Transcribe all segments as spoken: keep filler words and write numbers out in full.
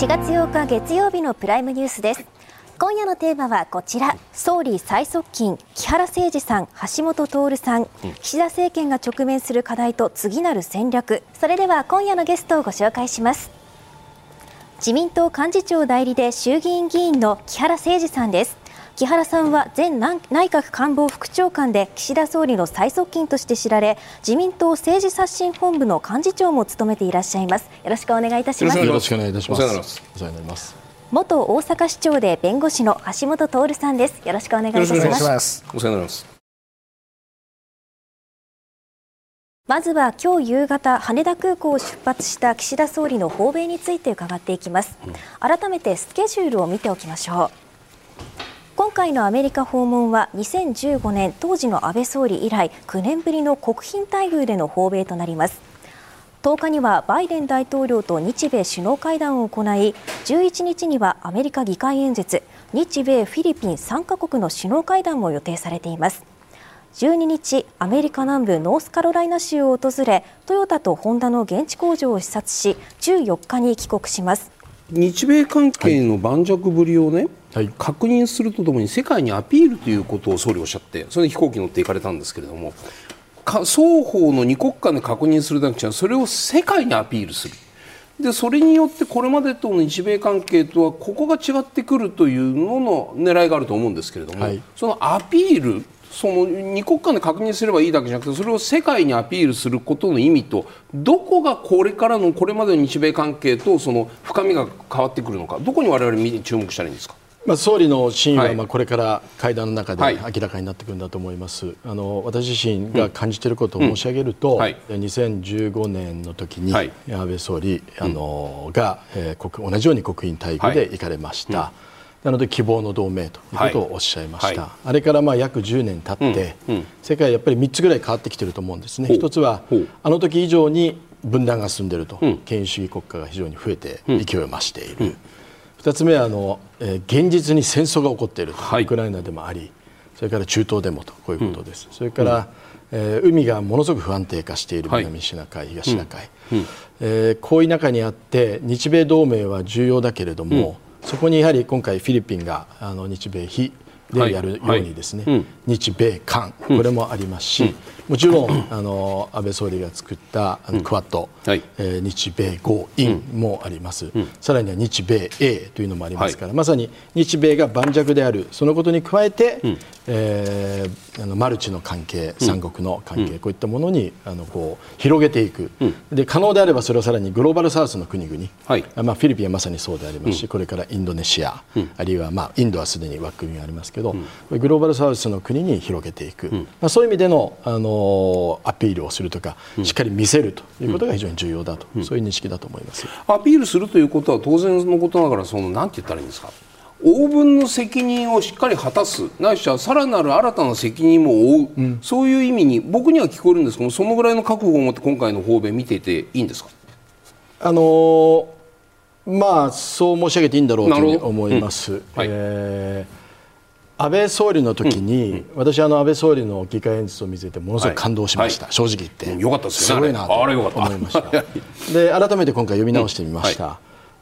しがつようか月曜日のプライムニュースです。今夜のテーマはこちら。総理最側近木原誠二さん、橋本徹さん、岸田政権が直面する課題と次なる戦略。それでは今夜のゲストをご紹介します。自民党幹事長代理で衆議院議員の木原誠二さんです。木原さんは前内閣官房副長官で岸田総理の最側近として知られ、自民党政治刷新本部の幹事長も務めていらっしゃいます。よろしくお願いいたします。 よろしくお願いいたします。 お世話になります。 お世話になります。 元大阪市長で弁護士の橋本徹さんです。よろしくお願いいたします。 お世話になります。 まずは今日夕方羽田空港を出発した岸田総理の訪米について伺っていきます。改めてスケジュールを見ておきましょう。今回のアメリカ訪問はにせんじゅうごねん当時の安倍総理以来きゅうねんぶりの国賓待遇での訪米となります。とおかにはバイデン大統領と日米首脳会談を行い、じゅういちにちにはアメリカ議会演説、日米フィリピンさんかこくの首脳会談も予定されています。じゅうににちアメリカ南部ノースカロライナ州を訪れ、トヨタとホンダの現地工場を視察し、じゅうよっかに帰国します。 日米関係の盤石ぶりをね、はい、確認するとともに世界にアピールということを総理おっしゃって、それで飛行機に乗って行かれたんですけれども、双方の二国間で確認するだけじゃなくて、それを世界にアピールする。でそれによってこれまでとの日米関係とはここが違ってくるというのの狙いがあると思うんですけれども、はい、そのアピール、その二国間で確認すればいいだけじゃなくて、それを世界にアピールすることの意味と、どこがこれからのこれまでの日米関係とその深みが変わってくるのか、どこに我々見注目したらいいんですか。 まあ、総理の真意はまあこれから会談の中で明らかになってくるんだと思います。はい、あの私自身が感じていることを申し上げると、うんはい、にせんじゅうごねんの時に安倍総理、あのが、えー、国同じように国賓待遇で行かれました。はい、なので希望の同盟ということをおっしゃいました。はいはい、あれからまあ約じゅうねん経って、うんうん、世界やっぱりみっつぐらい変わってきていると思うんですね。一つはあの時以上に分断が進んでいると、うん、権威主義国家が非常に増えて勢いを増している。うんうん、ふたつめはあの、えー、現実に戦争が起こっていると、はい、ウクライナでもあり、それから中東でもとこういうことです。うん、それから、うんえー、海がものすごく不安定化している南シナ海、はい、東シナ海、うんうんえー、こういう中にあって日米同盟は重要だけれども、うん、そこにやはり今回フィリピンがあの日米非でやるようにですね、はいはいうん、日米韓これもありますし、うん、もちろんあの安倍総理が作ったあのクワッド、うんはいえー、日米豪印もあります、うん、さらには日米英というのもありますから、はい、まさに日米が盤石である、そのことに加えて、うんえー、あのマルチの関係、三国の関係、うん、こういったものにあのこう広げていく、うん、で可能であればそれをさらにグローバルサウスの国々、はいまあ、フィリピンはまさにそうでありますし、うん、これからインドネシア、うん、あるいは、まあ、インドはすでに枠組みがありますけど、うん、これグローバルサウスの国に広げていく、うんまあ、そういう意味での、あのアピールをするとか、うん、しっかり見せるということが非常に重要だと、うん、そういう認識だと思います。 アピールするということは当然のことながら、そのなんて言ったらいいんですか、応分の責任をしっかり果たす、ないしはさらなる新たな責任も負う、うん、そういう意味に僕には聞こえるんですけど、そのぐらいの覚悟を持って今回の訪米見ていていいんですか。 あのー、まあそう申し上げていいんだろうというふうに思います。うんはいえー安倍総理の時に、うんうん、私あの安倍総理の議会演説を見ていてものすごく感動しました、はい、正直言って、 うん、よかったですね、 すごいなと思いましたで改めて今回読み直してみました、うんはい、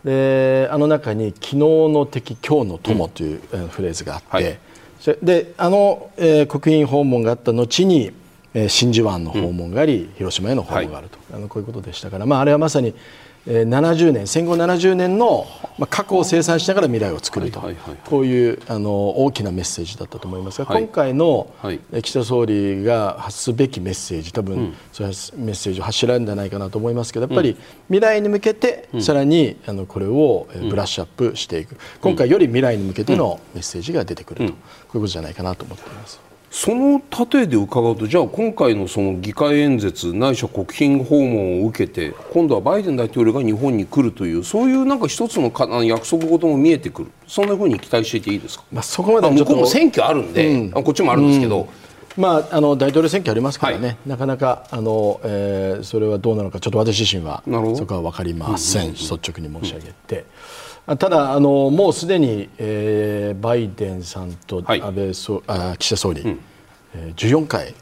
であの中に昨日の敵今日の友という、うん、フレーズがあって、はい、であの、えー、国賓訪問があった後に、えー、真珠湾の訪問があり、うん、広島への訪問があると、はい、あのこういうことでしたから、まあ、あれはまさにななじゅうねん戦後ななじゅうねんの過去を清算しながら未来を作ると、こういうあの大きなメッセージだったと思いますが、今回の岸田総理が発すべきメッセージ、多分そういうメッセージを発しられるんじゃないかなと思いますけど、やっぱり未来に向けてさらにあのこれをブラッシュアップしていく、今回より未来に向けてのメッセージが出てくると、こういうことじゃないかなと思っています。 その例えで伺うと、じゃあ今回のその議会演説ないしは国賓訪問を受けて、今度はバイデン大統領が日本に来るという、そういうなんか一つの約束事も見えてくる、そんなふうに期待していていいですか。 まあ、そこまで向こうも選挙あるんで、うん、こっちもあるんですけど、 うんまあ、あの大統領選挙ありますからね、はい、なかなかあの、えー、それはどうなのかちょっと私自身はそこは分かりません、うんうんうん、率直に申し上げて。ただあのもうすでに、えー、バイデンさんと安倍総、はい、あ岸田総理、うんじゅうよんかい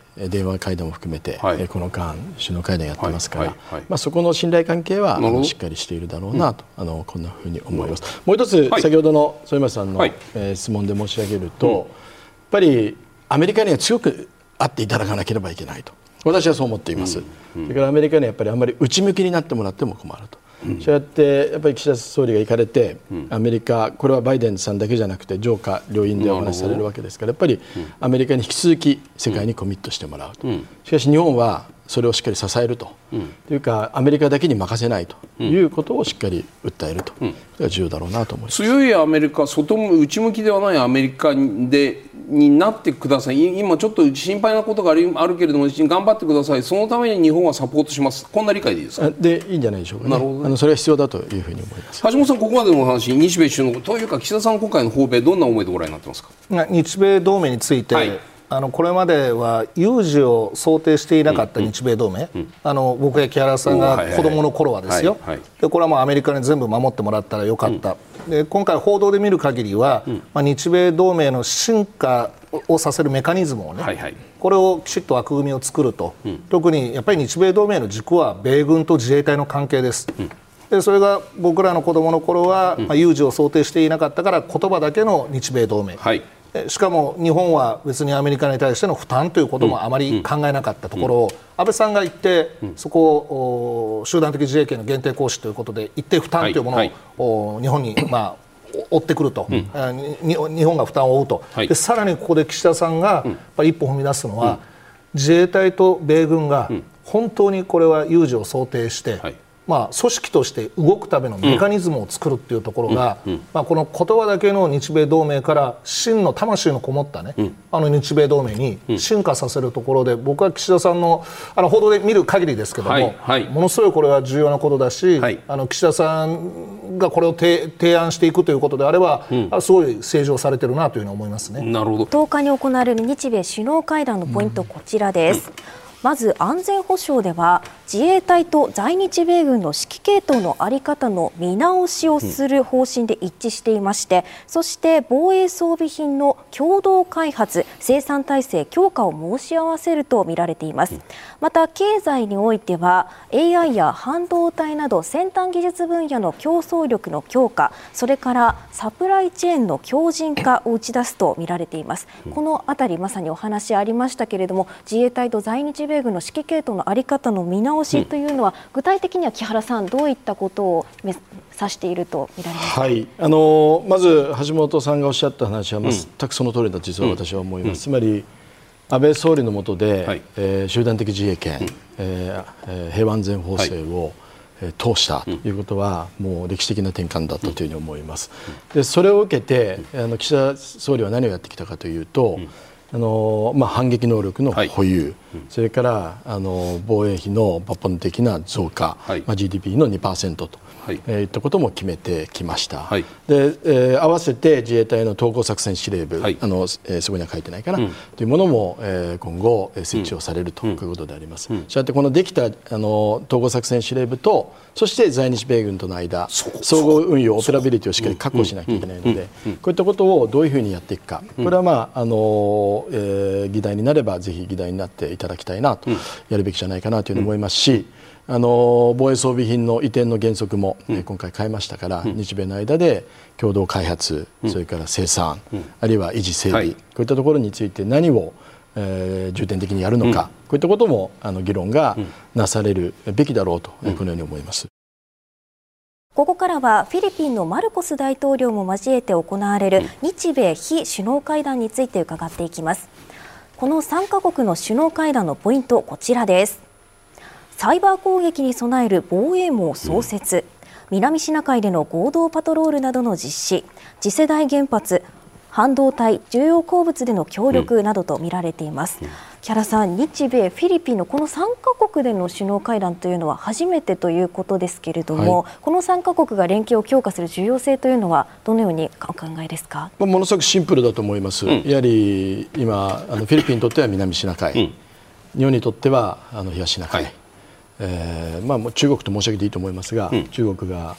電話会談も含めて、 はい、 この間首脳会談やってますから、 はいはいはい、 まあ、そこの信頼関係はあのしっかりしているだろうなと、うん、あのこんなふうに思います。もう一つ、はい、先ほどの反町さんの、はい、えー、質問で申し上げると、うん、やっぱりアメリカには強くあっていただかなければいけないと私はそう思っています、うんうん、それからアメリカにはやっぱりあんまり内向きになってもらっても困ると、うん、そうやってやっぱり岸田総理が行かれて、うん、アメリカ、これはバイデンさんだけじゃなくて上下両院でお話しされるわけですから、やっぱりアメリカに引き続き世界にコミットしてもらうと、うん、しかし日本はそれをしっかり支えると、うん、というかアメリカだけに任せないということをしっかり訴えると、うん、それが重要だろうなと思います。 強いアメリカ、外内向きではないアメリカでになってください。今ちょっと心配なことがある、あるけれども頑張ってください。そのために日本はサポートします。こんな理解でいいですか。 でいいんじゃないでしょうか、ね、なるほどね、あのそれは必要だというふうに思います。 橋本さん、ここまでのお話、日米首脳というか岸田さん今回の訪米どんな思いでご覧になってますか。 日米同盟について、はい、あのこれまでは有事を想定していなかった日米同盟、うんうん、あの僕や木原さんが子どもの頃はですよ、はいはいはい、でこれはもうアメリカに全部守ってもらったらよかった、うん、で今回報道で見る限りは、うん、まあ、日米同盟の進化をさせるメカニズムをね、はいはい、これをきちっと枠組みを作ると、うん、特にやっぱり日米同盟の軸は米軍と自衛隊の関係です、うん、でそれが僕らの子どもの頃は、うん、まあ、有事を想定していなかったから言葉だけの日米同盟、はい、しかも日本は別にアメリカに対しての負担ということもあまり考えなかったところを、安倍さんが言って、そこを集団的自衛権の限定行使ということで一定負担というものを日本にまあ追ってくると、うん、日本が負担を負うと、はい、でさらにここで岸田さんがやっぱり一歩踏み出すのは、うん、自衛隊と米軍が本当にこれは有事を想定して、はい、まあ、組織として動くためのメカニズムを作るっていうところが、うんうん、まあ、この言葉だけの日米同盟から真の魂のこもったね、うん、あの日米同盟に進化させるところで、僕は岸田さんのあの報道で見る限りですけども、はいはい、ものすごいこれは重要なことだし、はい、あの岸田さんがこれを提案していくということであれば、うん、すごい正常されてるなというふうに思いますね。 なるほど。 とおかに行われる日米首脳会談のポイント、こちらです、うん、まず安全保障では自衛隊と在日米軍の指揮系統の在り方の見直しをする方針で一致していまして、そして防衛装備品の共同開発生産体制強化を申し合わせるとみられています。また経済においては エーアイ や半導体など先端技術分野の競争力の強化、それからサプライチェーンの強靭化を打ち出すとみられています。このあたりまさにお話ありましたけれども、自衛隊と在日米軍の指揮系統の在り方の見直しというのは、うん、具体的には木原さんどういったことを指していると見られますか。 はい、あのまず橋本さんがおっしゃった話は全くその通りだと実は私は思います、うん、つまり安倍総理の下で、はい、えー、集団的自衛権、うん、えー、平和安全法制を、はい、えー、通したということは、うん、もう歴史的な転換だったというふうに思います、うん、でそれを受けて、あの岸田総理は何をやってきたかというと、うん、あのまあ、反撃能力の保有、はい、それからあの防衛費の抜本的な増加、はい、まあ、ジーディーピー の にパーセント と、はい、えー、いったことも決めてきました、はい、でえー、合わせて自衛隊の統合作戦司令部、はい、あのえー、そこには書いてないかな、うん、というものも、えー、今後設置をされると、うん、いうことであります、うん、そうやってこのできたあの統合作戦司令部とそして在日米軍との間総合運用オペラビリティをしっかり確保しなきゃいけないので、こういったことをどういうふうにやっていくか、これは、まああのえー、議題になればぜひ議題になっていただきたいなと、やるべきじゃないかなというふうに思いますし、あの防衛装備品の移転の原則も、うん、今回変えましたから、うん、日米の間で共同開発、うん、それから生産、うん、あるいは維持整備、はい、こういったところについて何を、えー、重点的にやるのか、うん、こういったこともあの議論がなされるべきだろうと、うん、このように思います。 ここからはフィリピンのマルコス大統領も交えて行われる日米非首脳会談について伺っていきます。このさんカ国の首脳会談のポイント、こちらです。サイバー攻撃に備える防衛網創設、うん、南シナ海での合同パトロールなどの実施、次世代原発、半導体、重要鉱物での協力などと見られています、うん、木原さん、日米フィリピンのこのさんカ国での首脳会談というのは初めてということですけれども、はい、このさんカ国が連携を強化する重要性というのはどのようにお考えですか。 ものすごくシンプルだと思います、うん、やはり今あのフィリピンにとっては南シナ海、うん、日本にとってはあの東シナ海、はい、えーまあ、もう中国と申し上げていいと思いますが、うん、中国が、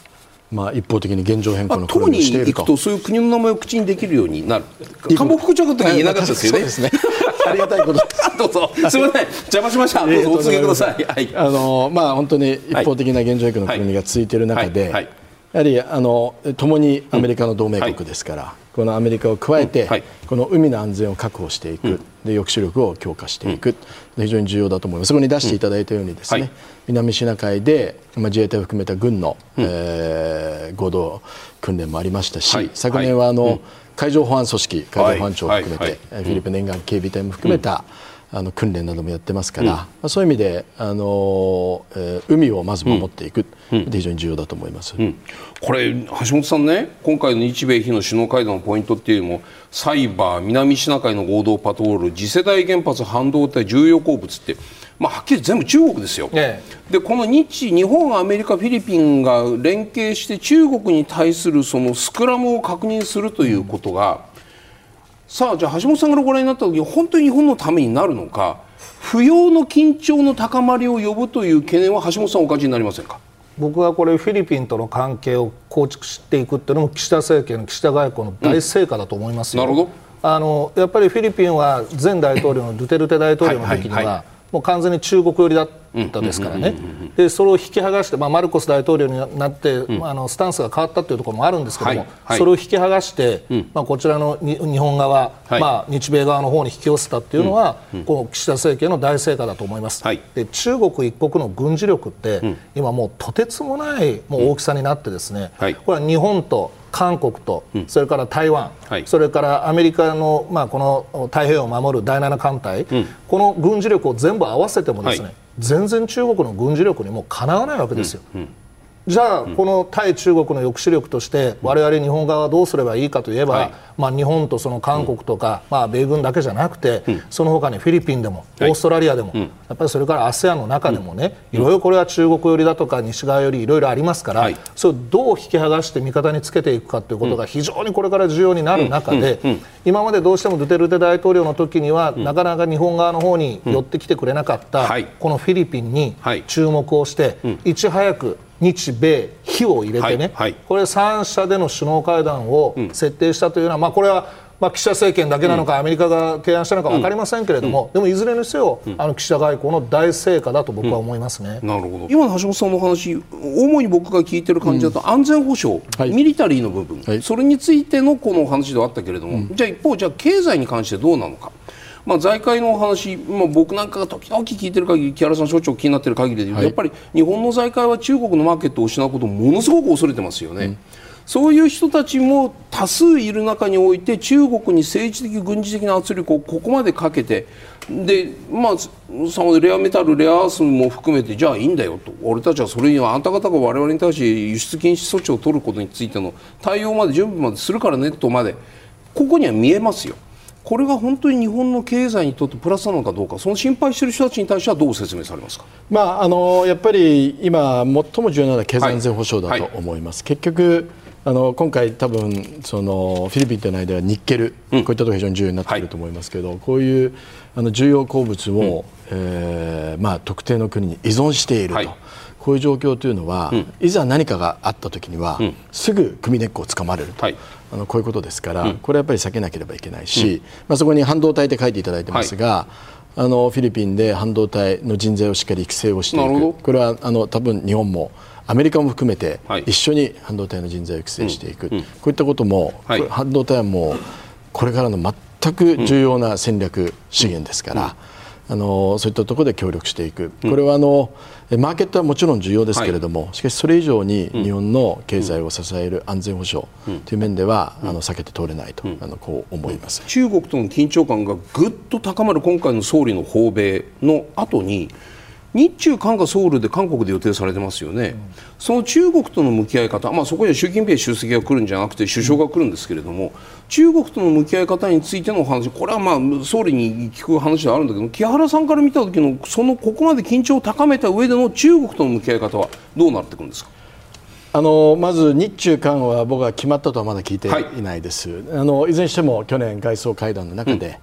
まあ、一方的に現状変更の協議をしていると。 党に行くとそういう国の名前を口にできるようになる。官房副長官の時に言えなかったですよね。 そうですね。ありがたいことです。 どうぞ。すみません。邪魔しました。どうぞお続けください。はい。 あのまあ本当に一方的な現状変更の国が続いている中で、はいはいはい、やはりあの共にアメリカの同盟国ですから、うんはい、このアメリカを加えて、うんはい、この海の安全を確保していく、うん、で抑止力を強化していく、うん、非常に重要だと思います。そこに出していただいたようにですね、うんはい、南シナ海で、まあ、自衛隊を含めた軍の、うんえー、合同訓練もありましたし、はい、昨年はあの、はいうん、海上保安組織海上保安庁を含めて、はいはいはい、フィリピン沿岸警備隊も含めた、うん、あの訓練などもやってますから、うんまあ、そういう意味で、あのえー、海をまず守っていく、うん、非常に重要だと思います、うん、 これ橋本さんね、今回の日米非の首脳会談のポイントっていうのもサイバー、南シナ海の合同パトロール、次世代原発、半導体、重要鉱物って、まあ、はっきり全部中国ですよ、ええ、でこの日、日本、アメリカ、フィリピンが連携して中国に対するそのスクラムを確認するということが、うん、さあじゃあ橋本さんからご覧になった時に本当に日本のためになるのか、不要の緊張の高まりを呼ぶという懸念は橋本さんお感じになりませんか。 僕はこれフィリピンとの関係を構築していくっていうのも岸田政権の岸田外交の大成果だと思いますよ、うん、なるほど。あのやっぱりフィリピンは前大統領のドゥテルテ大統領の時には、はいはいはい、もう完全に中国寄りだったですからね、でそれを引き剥がして、まあ、マルコス大統領になって、うん、あのスタンスが変わったというところもあるんですけども、はいはい、それを引き剥がして、うんまあ、こちらのに日本側、はいまあ、日米側の方に引き寄せたというのは、うん、この岸田政権の大成果だと思います、はい、で中国一国の軍事力って、うん、今もうとてつもないもう大きさになってですね、うんはい、これは日本と韓国と、うん、それから台湾、はい、それからアメリカの、まあ、この太平洋を守るだいなな艦隊、うん、この軍事力を全部合わせてもですね、はい、全然中国の軍事力にもかなわないわけですよ、うんうん、じゃあ、うん、この対中国の抑止力として我々日本側はどうすればいいかといえば、はいまあ、日本とその韓国とか、うんまあ、米軍だけじゃなくて、うん、その他にフィリピンでもオーストラリアでも、はい、やっぱりそれから アセアン の中でもね、うん、いろいろこれは中国寄りだとか西側寄りいろいろありますから、はい、それをどう引き剥がして味方につけていくかということが非常にこれから重要になる中で、うんうんうん、今までどうしてもドゥテルテ大統領の時には、うん、なかなか日本側の方に寄ってきてくれなかった、うん、このフィリピンに注目をして、はい、いち早く日米非を入れてね、はいはい、これさん者での首脳会談を設定したというのは、うん、まあ、これはまあ岸田政権だけなのか、うん、アメリカが提案したのか分かりませんけれども、うん、でもいずれにせよ、うん、あの岸田外交の大成果だと僕は思いますね、 うん、なるほど。今の橋本さんの話、主に僕が聞いてる感じだと、うん、安全保障、はい、ミリタリーの部分、はい、それについてのこの話ではあったけれども、うん、じゃあ一方、じゃあ経済に関してどうなのか。まあ、財界のお話、まあ、僕なんかが時々聞いてる限り、木原さん、所長気になってる限りで言うと、はい、やっぱり日本の財界は中国のマーケットを失うことをものすごく恐れてますよね、うん、そういう人たちも多数いる中において、中国に政治的、軍事的な圧力をここまでかけて、で、まあ、そのレアメタル、レアアースも含めて、じゃあいいんだよと、俺たちはそれにはあんた方が我々に対して輸出禁止措置を取ることについての対応まで準備までするからねとまで、ここには見えますよ。これが本当に日本の経済にとってプラスなのかどうか、その心配している人たちに対してはどう説明されますか。 まあ、あのやっぱり今、最も重要なのは経済安全保障だと思います、はいはい、結局あの今回、多分そのフィリピンとの間はニッケル、うん、こういったところが非常に重要になっていると思いますけど、はい、こういうあの重要鉱物を、うんえーまあ、特定の国に依存していると、はい、こういう状況というのは、うん、いざ何かがあったときには、うん、すぐ首根っこをつかまれると、はい、あのこういうことですから、うん、これはやっぱり避けなければいけないし、うんまあ、そこに半導体って書いていただいてますが、はい、あのフィリピンで半導体の人材をしっかり育成をしていく、これはあの多分日本もアメリカも含めて一緒に半導体の人材を育成していく、はいうん、こういったことも、はい、半導体はもうこれからの全く重要な戦略資源ですから、うんうんあのそういったところで協力していく、これはあのマーケットはもちろん重要ですけれども、はい、しかしそれ以上に日本の経済を支える安全保障という面では、うん、あの避けて通れないと、うん、あのこう思います。 中国との緊張感がぐっと高まる今回の総理の訪米の後に、日中韓がソウルで韓国で予定されてますよね、うん、その中国との向き合い方、まあ、そこには習近平主席が来るんじゃなくて首相が来るんですけれども、中国との向き合い方についての話、これはまあ総理に聞く話ではあるんだけど、木原さんから見た時のそのここまで緊張を高めた上での中国との向き合い方はどうなっていくんですか。 あのまず日中韓は僕は決まったとはまだ聞いていないです、はい、あのいずれにしても去年外相会談の中で、うんはい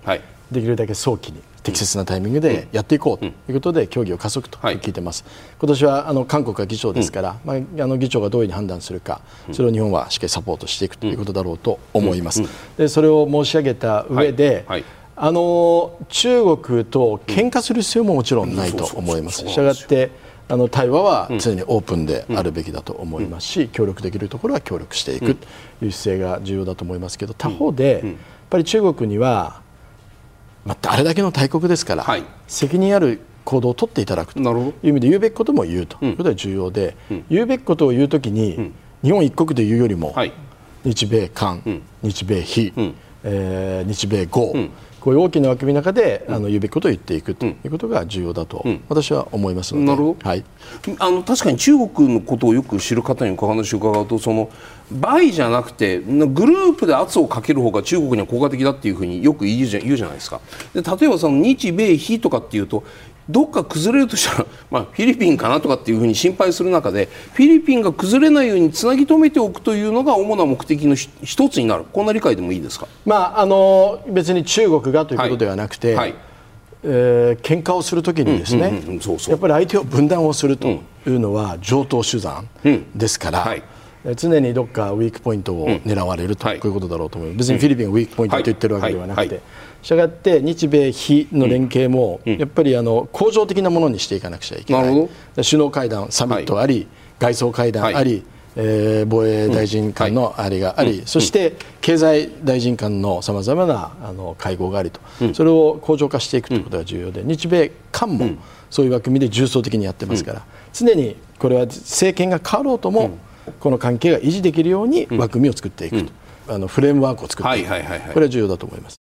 できるだけ早期に適切なタイミングでやっていこうということで協議を加速と聞いています、はい、今年はあの韓国が議長ですから、うん、まあ、あの議長がどういうふうに判断するか、それを日本はしっかりサポートしていくということだろうと思います、うんうん、でそれを申し上げた上で、はいはい、あの中国と喧嘩する必要ももちろんないと思います。したがってあの対話は常にオープンであるべきだと思いますし、協力できるところは協力していくという姿勢が重要だと思いますけど、他方でやっぱり中国には、まあ、あれだけの大国ですから、はい、責任ある行動を取っていただくという意味で言うべきことも言うということが重要で、うん、言うべきことを言うときに、うん、日本一国で言うよりも、はい、日米韓、うん、日米非、うん、えー、日米豪、うん、こういう大きな枠組みの中で、うん、あの言うべきことを言っていくということが重要だと、うん、私は思いますので、 なるほど、はい、あの確かに中国のことをよく知る方にお話を伺うと、その倍じゃなくてグループで圧をかける方が中国には効果的だっていうふうによく言うじゃ、言うじゃないですか。で例えばその日米非とかっていうと、どっか崩れるとしたら、まあ、フィリピンかなとかっていうふうに心配する中で、フィリピンが崩れないようにつなぎ止めておくというのが主な目的の一つになる、こんな理解でもいいですか。 まあ、あの別に中国がということではなくて、はいはい、えー、喧嘩をするときにですね、やっぱり相手を分断をするというのは常套手段ですから、うんうん、はい、常にどっかウィークポイントを狙われると、うん、こういうことだろうと思います。別にフィリピンがウィークポイントと言ってるわけではなくて、したがって日米非の連携もやっぱりあの恒常的なものにしていかなくちゃいけない。首脳会談、サミットあり、はい、外相会談あり、はい、えー、防衛大臣間のあれがあり、うん、そして経済大臣間のさまざまなあの会合がありと、うん、それを恒常化していくということが重要で、日米韓もそういう枠組みで重層的にやってますから、うん、常にこれは政権が変わろうとも、うん、この関係が維持できるように枠組みを作っていくと、うん、あのフレームワークを作っていく、これは重要だと思います。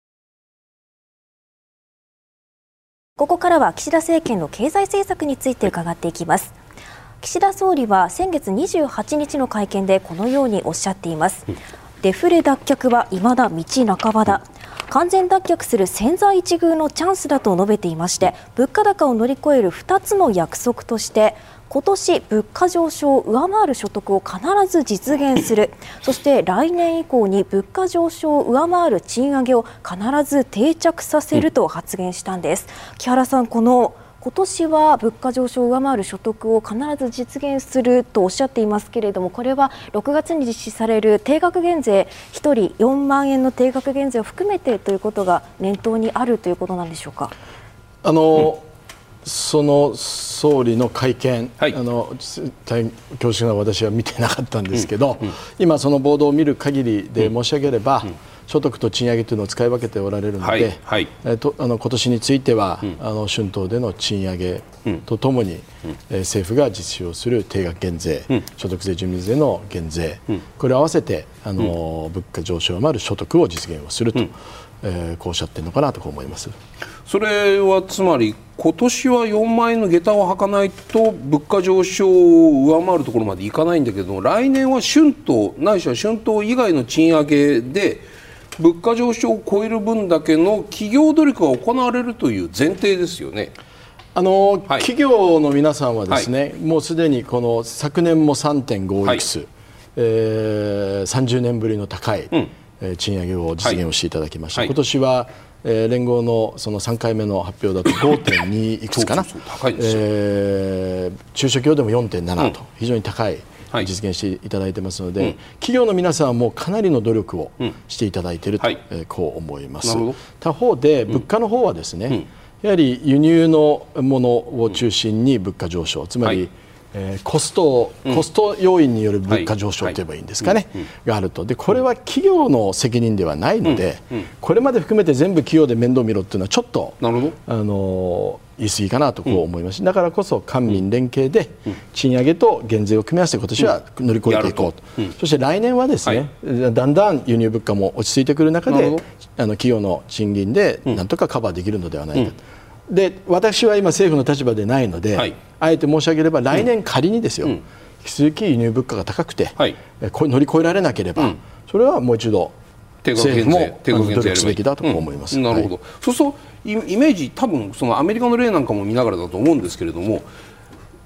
ここからは岸田政権の経済政策について伺っていきます。岸田総理は先月にじゅうはちにちの会見でこのようにおっしゃっています。デフレ脱却は未だ道半ばだ。完全脱却する千載一遇のチャンスだと述べていまして、物価高を乗り越えるふたつの約束として、今年物価上昇を上回る所得を必ず実現する、そして来年以降に物価上昇を上回る賃上げを必ず定着させると発言したんです。木原さん、この今年は物価上昇を上回る所得を必ず実現するとおっしゃっていますけれども、これはろくがつに実施される定額減税、ひとりよんまんえんの定額減税を含めてということが念頭にあるということなんでしょうか。 あの、うん、その総理の会見、はい、あの恐縮ながら私は見てなかったんですけど、うんうん、今そのボードを見る限りで申し上げれば、うんうん、所得と賃上げというのを使い分けておられるので、はいはい、えー、とあの今年については、うん、あの春闘での賃上げとともに、うん、えー、政府が実施をする定額減税、うん、所得税住民税の減税、うん、これを合わせてあの、うん、物価上昇を上回る所得を実現をすると、うん、えー、こうおっしゃっているのかなと思います。 それはつまり今年はよんまんえんの下駄を履かないと物価上昇を上回るところまでいかないんだけど、来年は春闘ないしは春闘以外の賃上げで物価上昇を超える分だけの企業努力が行われるという前提ですよね。 あの、はい、企業の皆さんはですね、はい、もうすでにこの昨年も さんてんご いくつ、はい、えー、さんじゅうねんぶりの高い、うん、えー、賃上げを実現をしていただきました、はい、今年は、えー、連合のそのさんかいめの発表だと ごてんに いくつかな、そうそうそう、高いですよ、えー、中小企業でも よんてんなな と、うん、非常に高い実現していただいてますので、はい、企業の皆さんはもうかなりの努力をしていただいていると、うん、えー、こう思います。他方で物価の方はですね、うん、やはり輸入のものを中心に物価上昇、つまり、はい、えー、コスト、コスト要因による物価上昇といえばいいんですかね、があると。でこれは企業の責任ではないので、うんうん、これまで含めて全部企業で面倒見ろっていうのはちょっとあの言い過ぎかなとこう思います、うん、だからこそ官民連携で賃上げと減税を組み合わせて今年は乗り越えていこうと、うん、そして来年はですね、はい、だんだん輸入物価も落ち着いてくる中であの企業の賃金でなんとかカバーできるのではないかと、うん、で私は今政府の立場でないので、はい、あえて申し上げれば来年仮にですよ、うん、引き続き輸入物価が高くて、はい、乗り越えられなければ、うん、それはもう一度政府も努力すべきだと思います、 うん、なるほど、はい、そうするとイメージ多分そのアメリカの例なんかも見ながらだと思うんですけれども、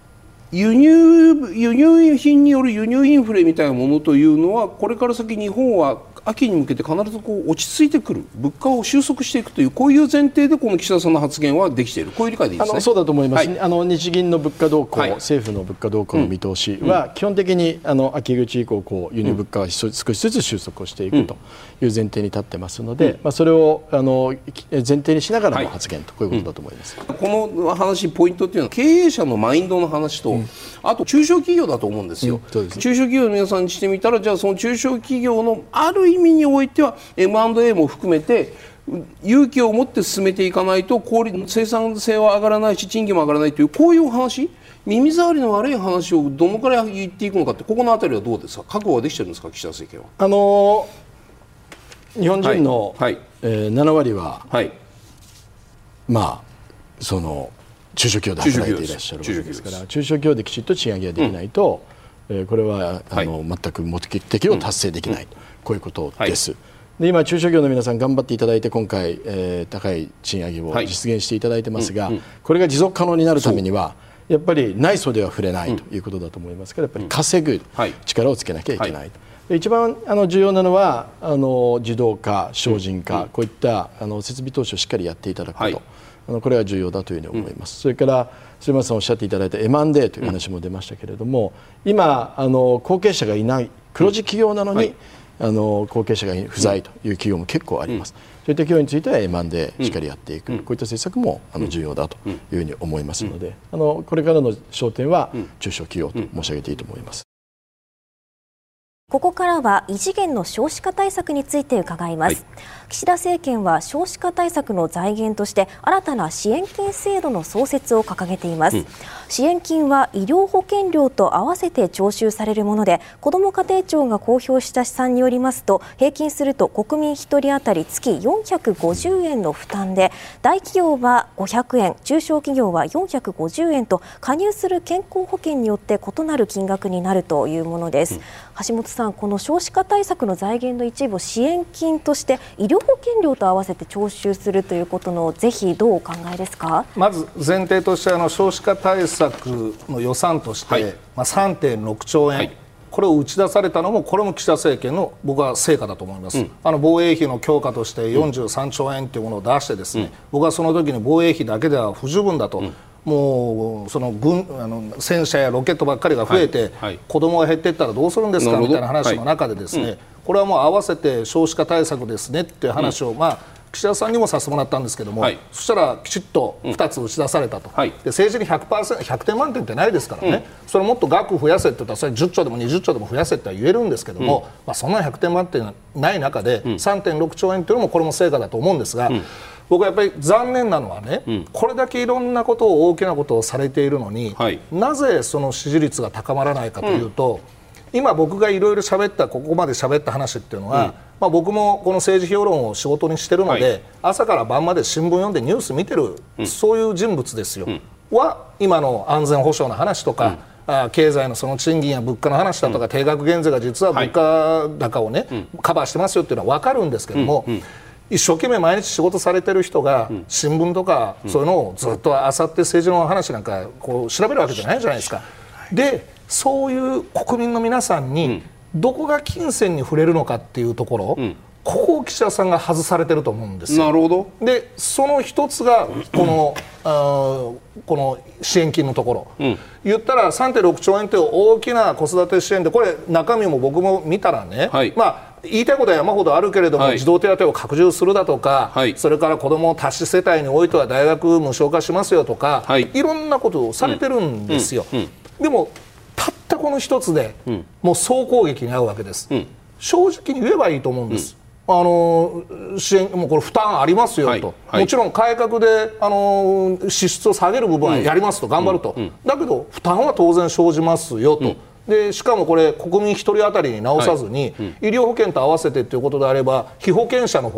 輸入、輸入品による輸入インフレみたいなものというのはこれから先日本は秋に向けて必ずこう落ち着いてくる、物価を収束していくというこういう前提でこの岸田さんの発言はできている、こういう理解でいいですね。 あのそうだと思います、 はい、 あの日銀の物価動向、 はい、 政府の物価動向の見通しは、うん、基本的にあの秋口以降こう輸入物価は少しずつ収束をしていくという前提に立ってますので、うん、まあ、それをあの前提にしながらの発言と、こういうことだと思います、 うん、この話ポイントっていうのは経営者のマインドの話と、うん、あと中小企業だと思うんですよ、うん、そうですね。中小企業の皆さんにしてみたら、じゃあその中小企業のある意味においてはエムアンドエー も含めて勇気を持って進めていかないと効率、生産性は上がらないし賃金も上がらないという、こういう話、耳障りの悪い話をどのくらい言っていくのかって、ここのあたりはどうですか、覚悟はできてるんですか、岸田政権は。 あの日本人の、 はいはい、 えー、なな割は、 はい、 まあその中小企業で働いていらっしゃるわけですから、中小企業できちっと賃上げができないと、うん、えー、これはあの、はい、全く目的を達成できない、うん、こういうことです、はい。で今、中小企業の皆さん頑張っていただいて今回、えー、高い賃上げを実現していただいてますが、はい、うんうん、これが持続可能になるためにはやっぱり内装では触れないということだと思いますから、やっぱり稼ぐ力をつけなきゃいけない、はい、で一番あの重要なのはあの自動化、省人化、うん、こういったあの設備投資をしっかりやっていただくこと、はい、あのこれが重要だというふうに思います、うん、それから末松さんおっしゃっていただいた エムアンドエー という話も出ましたけれども、今あの後継者がいない黒字企業なのに、はい、あの後継者が不在という企業も結構あります、うん、そういった企業については エムアンドエー しっかりやっていく、うん、こういった政策もあの重要だというふうに思いますので、うん、あのこれからの焦点は中小企業と申し上げていいと思います。 ここからは異次元の少子化対策について伺います、はい、岸田政権は少子化対策の財源として新たな支援金制度の創設を掲げています、うん、支援金は医療保険料と合わせて徴収されるもので、子ども家庭庁が公表した試算によりますと、平均すると国民ひとり当たり月よんひゃくごじゅうえんの負担で、大企業はごひゃくえん、中小企業はよんひゃくごじゅうえんと、加入する健康保険によって異なる金額になるというものです、うん、橋本さん、この少子化対策の財源の一部を支援金として医療保険料と合わせて徴収するということの是非どうお考えですか。 まず前提としてあの少子化対策の予算として、はい、まあ、さんてんろくちょうえん、はい、これを打ち出されたのもこれも岸田政権の僕は成果だと思います、うん、あの防衛費の強化としてよんじゅうさんちょうえんというものを出してですね、うん、僕はその時に防衛費だけでは不十分だと、うん、もうその軍あの戦車やロケットばっかりが増えて、はいはい、子供が減っていったらどうするんですかみたいな話の中でですね、はい、うん、これはもう合わせて少子化対策ですねっていう話を、うん、まあ岸田さんにもさせてもらったんですけども、はい、そしたらきちっとふたつ打ち出されたと、うん、はい、で政治に ひゃくパーセント、ひゃくてん満点ってないですからね、うん、それもっと額増やせって言ったらそれじゅっちょうでもにじゅっちょうでも増やせって言えるんですけども、うん、まあ、そんなひゃくてん満点ない中で、うん、さんてんろくちょうえんというのもこれも成果だと思うんですが、うん、僕はやっぱり残念なのはね、うん、これだけいろんなことを大きなことをされているのに、はい、なぜその支持率が高まらないかというと、うん、今僕がいろいろ喋ったここまで喋った話っていうのは、うん、まあ、僕もこの政治評論を仕事にしてるので、はい、朝から晩まで新聞読んでニュース見てる、うん、そういう人物ですよ、うん、は今の安全保障の話とか、うん、あ経済のその賃金や物価の話だとか、うん、定額減税が実は物価高をね、はい、カバーしてますよっていうのは分かるんですけども、うんうん、一生懸命毎日仕事されてる人が、うん、新聞とか、うん、そういうのをずっとあさって政治の話なんかこう調べるわけじゃないじゃないですか。でそういう国民の皆さんにどこが金銭に触れるのかっていうところ、うん、ここを岸田さんが外されてると思うんですよ。 なるほど。 でその一つがこのあこの支援金のところ、うん、言ったら さんてんろくちょうえんという大きな子育て支援で、これ中身も僕も見たらね、はい、まあ言いたいことは山ほどあるけれども、はい、児童手当を拡充するだとか、はい、それから子ども多子世帯においては大学無償化しますよとか、はい、いろんなことをされてるんですよ、うんうんうん、でもたったこの一つで、うん、もう総攻撃に遭うわけです、うん、正直に言えばいいと思うんです、うん、あの支援もうこれ負担ありますよと、はいはい、もちろん改革であの支出を下げる部分はやりますと、うん、頑張ると、うんうん、だけど負担は当然生じますよと、うん、でしかもこれ国民ひとり当たりに直さずに、はい、うん、医療保険と合わせてということであれば被保険者の方の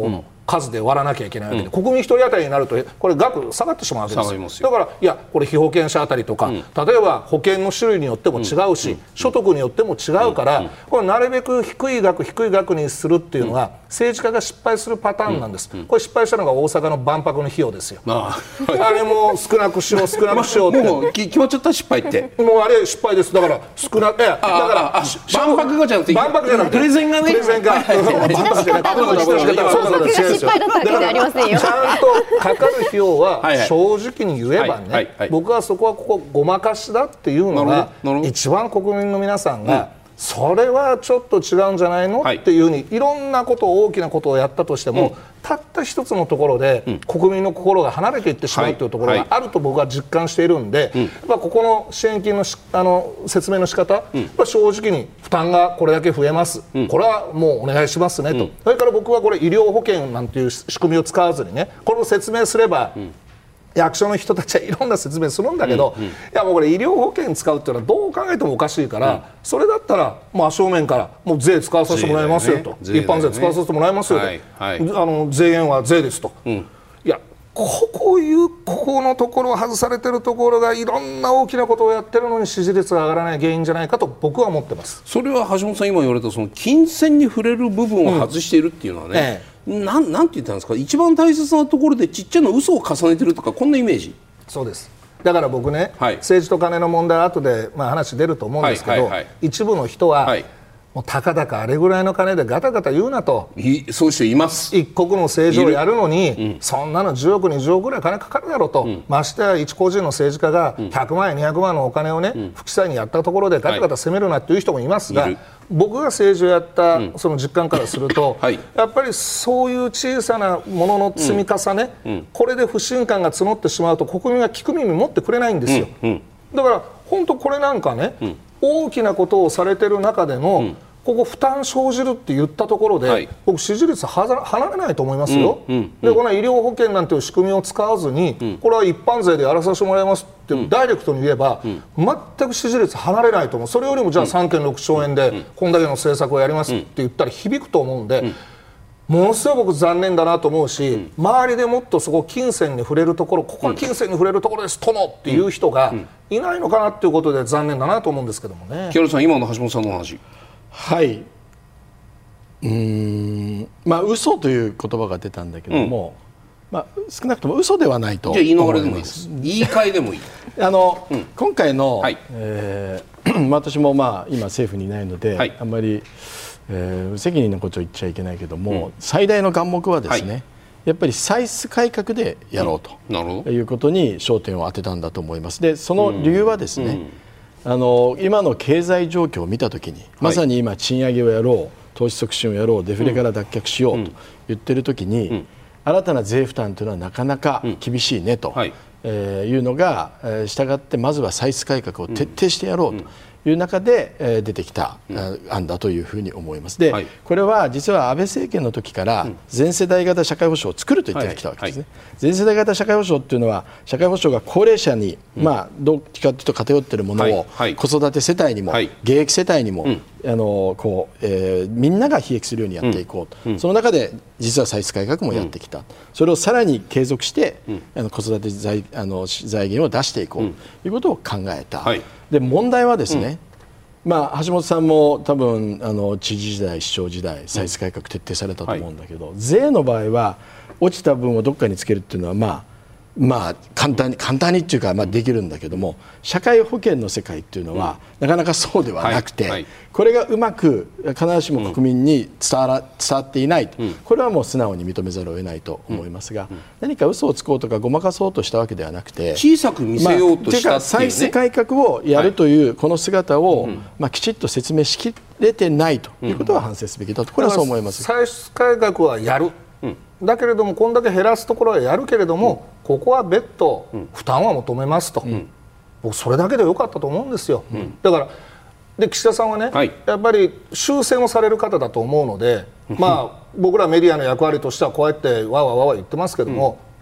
数で割らなきゃいけないわけで、うん、国民一人当たりになるとこれ額下がってしまうわけですよ。だからいやこれ被保険者当たりとか、うん、例えば保険の種類によっても違うし、うん、所得によっても違うから、うん、これなるべく低い額低い額にするっていうのが、うん、政治家が失敗するパターンなんです、うん、これ失敗したのが大阪の万博の費用ですよ。あ, あれも少なくしよう少なくしようって、 もう決まっちゃった失敗ってもうあれ失敗です。だから少なく、いやだから万博がじゃなくて万博じゃなくてプレゼンがねプレゼンが万博じゃなくて失敗だったわけじゃありませんよ。 ちゃんとかかる費用は正直に言えばね、僕はそこはここごまかしだっていうのが一番国民の皆さんが、それはちょっと違うんじゃないのっていうふうにいろんなことを大きなことをやったとしても、たった一つのところで国民の心が離れていってしまうというところがあると僕は実感しているんで、やっぱここの支援金のしあの説明の仕方、やっぱ正直に負担がこれだけ増えます、これはもうお願いしますねと、それから僕はこれ医療保険なんていう仕組みを使わずにね、これを説明すれば、役所の人たちはいろんな説明するんだけど、うんうん、いやもうこれ医療保険使うっていうのはどう考えてもおかしいから、うん、それだったら真正面からもう税使わさせてもらいますよと、ね、一般税使わさせてもらいますよと、はいはい、あの税源は税ですと、うん、いやここいうここのところ外されてるところがいろんな大きなことをやってるのに支持率が上がらない原因じゃないかと僕は思ってます。 それは橋本さん今言われたその金銭に触れる部分を外しているっていうのはね、うんええなん、なんて言ったんですか、一番大切なところでちっちゃな嘘を重ねてるとか、こんなイメージ。 そうです。だから僕ね、はい、政治と金の問題は後でまあ話出ると思うんですけど、はいはいはい、一部の人は、はい、もうたかだかあれぐらいの金でガタガタ言うなと、 いそういう人います。 一国の政治をやるのに、うん、そんなのじゅうおくにじゅうおくぐらい金かかるだろうと、うん、ましてや一個人の政治家がひゃくまんえんにひゃくまんのお金をね、うん、不記載にやったところでガタガタ責めるなっていう人もいますが、はい、僕が政治をやったその実感からすると、うんはい、やっぱりそういう小さなものの積み重ね、うんうん、これで不信感が募ってしまうと国民は聞く耳持ってくれないんですよ、うんうん、だから本当これなんかね、うん、大きなことをされてる中での、うんここ負担生じるって言ったところで、はい、僕支持率は離れないと思いますよ、うんうんうん、でこの医療保険なんていう仕組みを使わずに、うん、これは一般税でやらさせてもらいますって、うん、ダイレクトに言えば、うん、全く支持率離れないと思う。それよりもじゃあ さんてんろくちょうえんでこんだけの政策をやりますって言ったら響くと思うんで、うんものすごい僕残念だなと思うし、うん、周りでもっとそこ金銭に触れるところここは金銭に触れるところです殿っていう人がいないのかなっていうことで残念だなと思うんですけどもね。 木原さん今の橋本さんの話はいうーんまあ嘘という言葉が出たんだけども、うんまあ、少なくとも嘘ではないと思います。 じゃあ言い逃れでもいいです言い換えでもいいあの、うん、今回の、はいえー、私もまあ今政府にいないので、はい、あんまり、えー、無責任なことを言っちゃいけないけども、うん、最大の眼目はですね、はい、やっぱり歳出改革でやろうと、うん、いうことに焦点を当てたんだと思います。でその理由はですね、うんうんあの今の経済状況を見たときに、はい、まさに今賃上げをやろう投資促進をやろうデフレから脱却しようと言っているときに、うん、新たな税負担というのはなかなか厳しいねと、うんはいえー、いうのが、えー、したがってまずは歳出改革を徹底してやろうという中で、えー、出てきた、うん、案だというふうに思います。で、はい、これは実は安倍政権の時から全世代型社会保障を作ると言ってきたわけですね、はいはい、全世代型社会保障というのは社会保障が高齢者に、うんまあ、どっちかというと偏っているものを、はいはい、子育て世帯にも、はい、現役世帯にも、うんあのこうえー、みんなが被益するようにやっていこうと、うん、その中で実は歳出改革もやってきた、うん、それをさらに継続して、うん、あの子育て 財, あの財源を出していこうということを考えた、はい、で問題はですね、うんまあ、橋本さんも多分あの知事時代市長時代歳出改革徹底されたと思うんだけど、うんはい、税の場合は落ちた分をどっかにつけるっていうのはまあまあ、簡単に簡単にっていうか、まあ、できるんだけども社会保険の世界っていうのは、うん、なかなかそうではなくて、はいはい、これがうまく必ずしも国民に伝わら、伝わっていないと、うん、これはもう素直に認めざるを得ないと思いますが、うん、何か嘘をつこうとかごまかそうとしたわけではなくて小さく見せようとしたっていうね、まあ、 歳出改革をやるというこの姿を、はいまあ、きちっと説明しきれてないということは反省すべきだとこれはそう思います。 歳出改革はやるだけれどもこんだけ減らすところはやるけれども、うん、ここは別途負担は求めますと、うん、僕それだけでよかったと思うんですよ、うん、だからで岸田さんはね、はい、やっぱり修正もされる方だと思うので、まあ、僕らメディアの役割としてはこうやってわわわわ言ってますけども、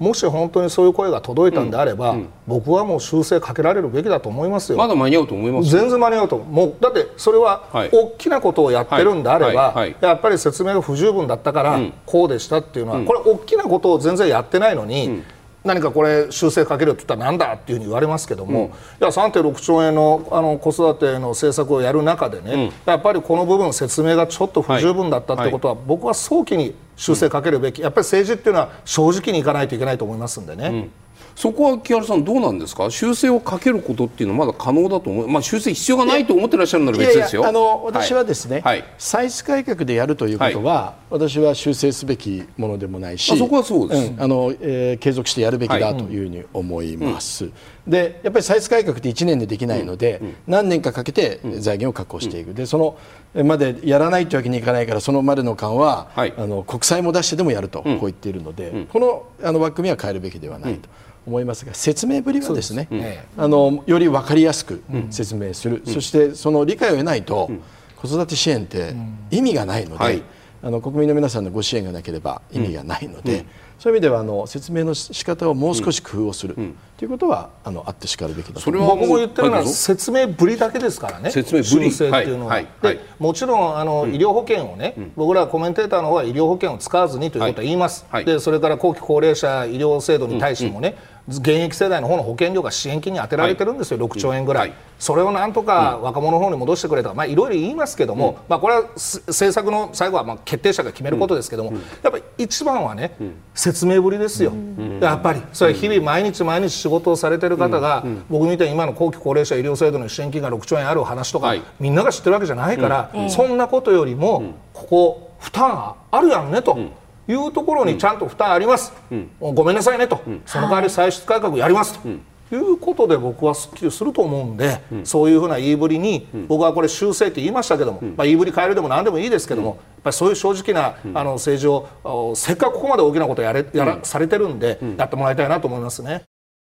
もし本当にそういう声が届いたんであれば、うんうん、僕はもう修正かけられるべきだと思いますよ。 まだ間に合うと思います。 全然間に合うと思う。もうだってそれは大きなことをやってるんであれば、やっぱり説明が不十分だったからこうでしたっていうのは、うん、これ大きなことを全然やってないのに、うん、何かこれ修正かけるって言ったらなんだっていうふうに言われますけども、うん、いや さんてんろくちょうえんの、あの子育ての政策をやる中でね、うん、やっぱりこの部分説明がちょっと不十分だったってことは、はいはい、僕は早期に修正かけるべき、やっぱり政治っていうのは正直にいかないといけないと思いますんでね、うん、 そこは木原さんどうなんですか。修正をかけることっていうのはまだ可能だと思う、まあ、修正必要がないと思ってらっしゃるなら別ですよ。 いやいや、あの私はですね、はい、歳出改革でやるということは、はい、私は修正すべきものでもないし、 あそこはそうです、 うん、あのえー、継続してやるべきだというふうに思います、はいうん、でやっぱり歳出改革っていちねんでできないので、うんうん、何年かかけて財源を確保していく、うん、でそのまでやらないというわけにいかないから、そのまでの間は、はい、あの国債も出してでもやると、うん、こう言っているので、うん、この、あの枠組みは変えるべきではないと思いますが、説明ぶりはですね、うん、あのより分かりやすく説明する、うん、そしてその理解を得ないと、うん、子育て支援って意味がないので、はい、あの国民の皆さんのご支援がなければ意味がないので、うん、そういう意味ではあの説明の仕方をもう少し工夫をする、うん、ということはあのあってしかるべきだと思います。 僕も言ってるのは説明ぶりだけですからね、 説明ぶり修正っていうのは、はいはい、でもちろんあの、うん、医療保険をね、うん、僕らコメンテーターの方は医療保険を使わずにということを言います、はいはい、でそれから後期高齢者医療制度に対してもね、うんうん現役世代の方の保険料が支援金に充てられてるんですよ、はい、ろくちょうえんぐらい、はい、それをなんとか若者の方に戻してくれとか、まあ、いろいろ言いますけども、うんまあ、これは政策の最後はまあ決定者が決めることですけども、うん、やっぱり一番はね、うん、説明ぶりですよ、うん、やっぱりそれは日々毎日毎日仕事をされてる方が、うんうん、僕みたいに今の後期高齢者医療制度の支援金がろくちょうえんある話とか、はい、みんなが知ってるわけじゃないから、うん、そんなことよりも、うん、ここ負担あるやんねと、うんいうところにちゃんと負担あります、うん、ごめんなさいねと、うん、その代わり歳出改革やりますと、うん、いうことで僕はすっきりすると思うんで、うん、そういうふうな言いぶりに、うん、僕はこれ修正って言いましたけども、うんまあ、言いぶり変えるでも何でもいいですけども、うん、やっぱりそういう正直な、うん、あの政治をせっかくここまで大きなことやれやら、うん、されてるんで、うん、やってもらいたいなと思いますね。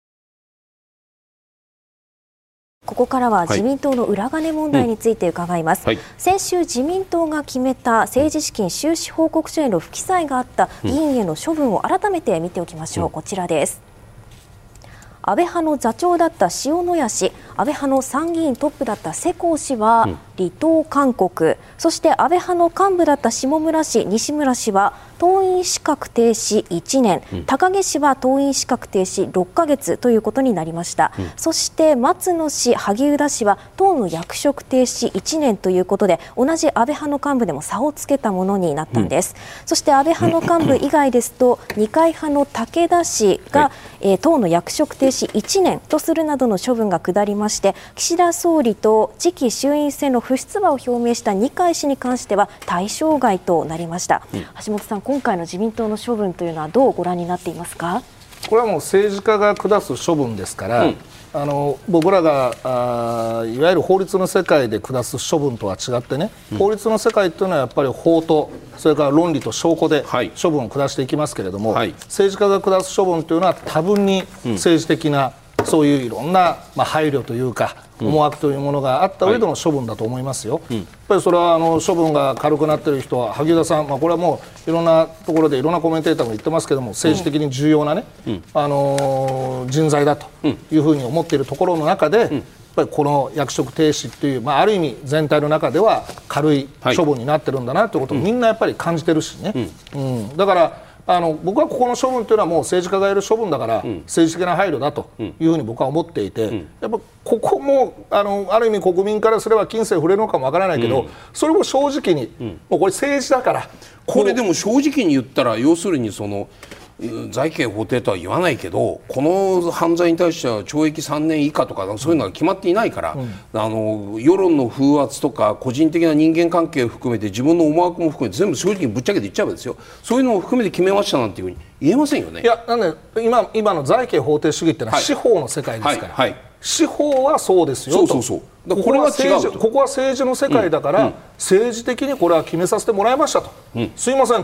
ここからは自民党の裏金問題について伺います、うんはい、先週自民党が決めた政治資金収支報告書への不記載があった議員への処分を改めて見ておきましょう、うん、こちらです。安倍派の座長だった塩谷氏、安倍派の参議院トップだった世耕氏は離党勧告、そして安倍派の幹部だった下村氏、西村氏は党員資格停止いちねん、うん、高木氏は党員資格停止ろっかげつということになりました、うん、そして松野氏、萩生田氏は党の役職停止いちねんということで、同じ安倍派の幹部でも差をつけたものになったんです、うん、そして安倍派の幹部以外ですと二階派の武田氏が、はいえー、党の役職停止いちねんとするなどの処分が下りまして、岸田総理と次期衆院選の不出馬を表明した二階氏に関しては対象外となりました、うん、橋本さん、今回の自民党の処分というのはどうご覧になっていますか。 これはもう政治家が下す処分ですから、うん、あの僕らがあいわゆる法律の世界で下す処分とは違ってね、うん、法律の世界というのはやっぱり法とそれから論理と証拠で処分を下していきますけれども、はい、政治家が下す処分というのは多分に政治的な、うん、そういういろんな、まあ、配慮というか思惑というものがあった上での処分だと思いますよ、はい、やっぱりそれはあの処分が軽くなっている人は萩生田さん、まあ、これはもういろんなところでいろんなコメンテーターも言ってますけども、政治的に重要な、ねうん、あのー、人材だというふうに思っているところの中で、うん、やっぱりこの役職停止という、まあ、ある意味全体の中では軽い処分になってるんだなということをみんなやっぱり感じてるしね、うんうん、だからあの僕はここの処分というのはもう政治家がやる処分だから、うん、政治的な配慮だというふうに僕は思っていて、うん、やっぱここも あのある意味国民からすれば金銭触れるのかもわからないけど、うん、それも正直に、うん、もうこれ政治だからこれでも正直に言ったら要するにその罪刑法定とは言わないけどこの犯罪に対しては懲役さんねん以下とかそういうのが決まっていないから、うん、あの世論の風圧とか個人的な人間関係を含めて自分の思惑も含めて全部正直にぶっちゃけて言っちゃうわけですよ。そういうのを含めて決めましたなんていうふうに言えませんよね。 いやなんで 今, 今の罪刑法定主義ってのは司法の世界ですから、はいはいはい、司法はそうですよと。そうそうそうだこれは違うと。ここは政治の世界だから、うんうん、政治的にこれは決めさせてもらいましたと、うん、すいませんと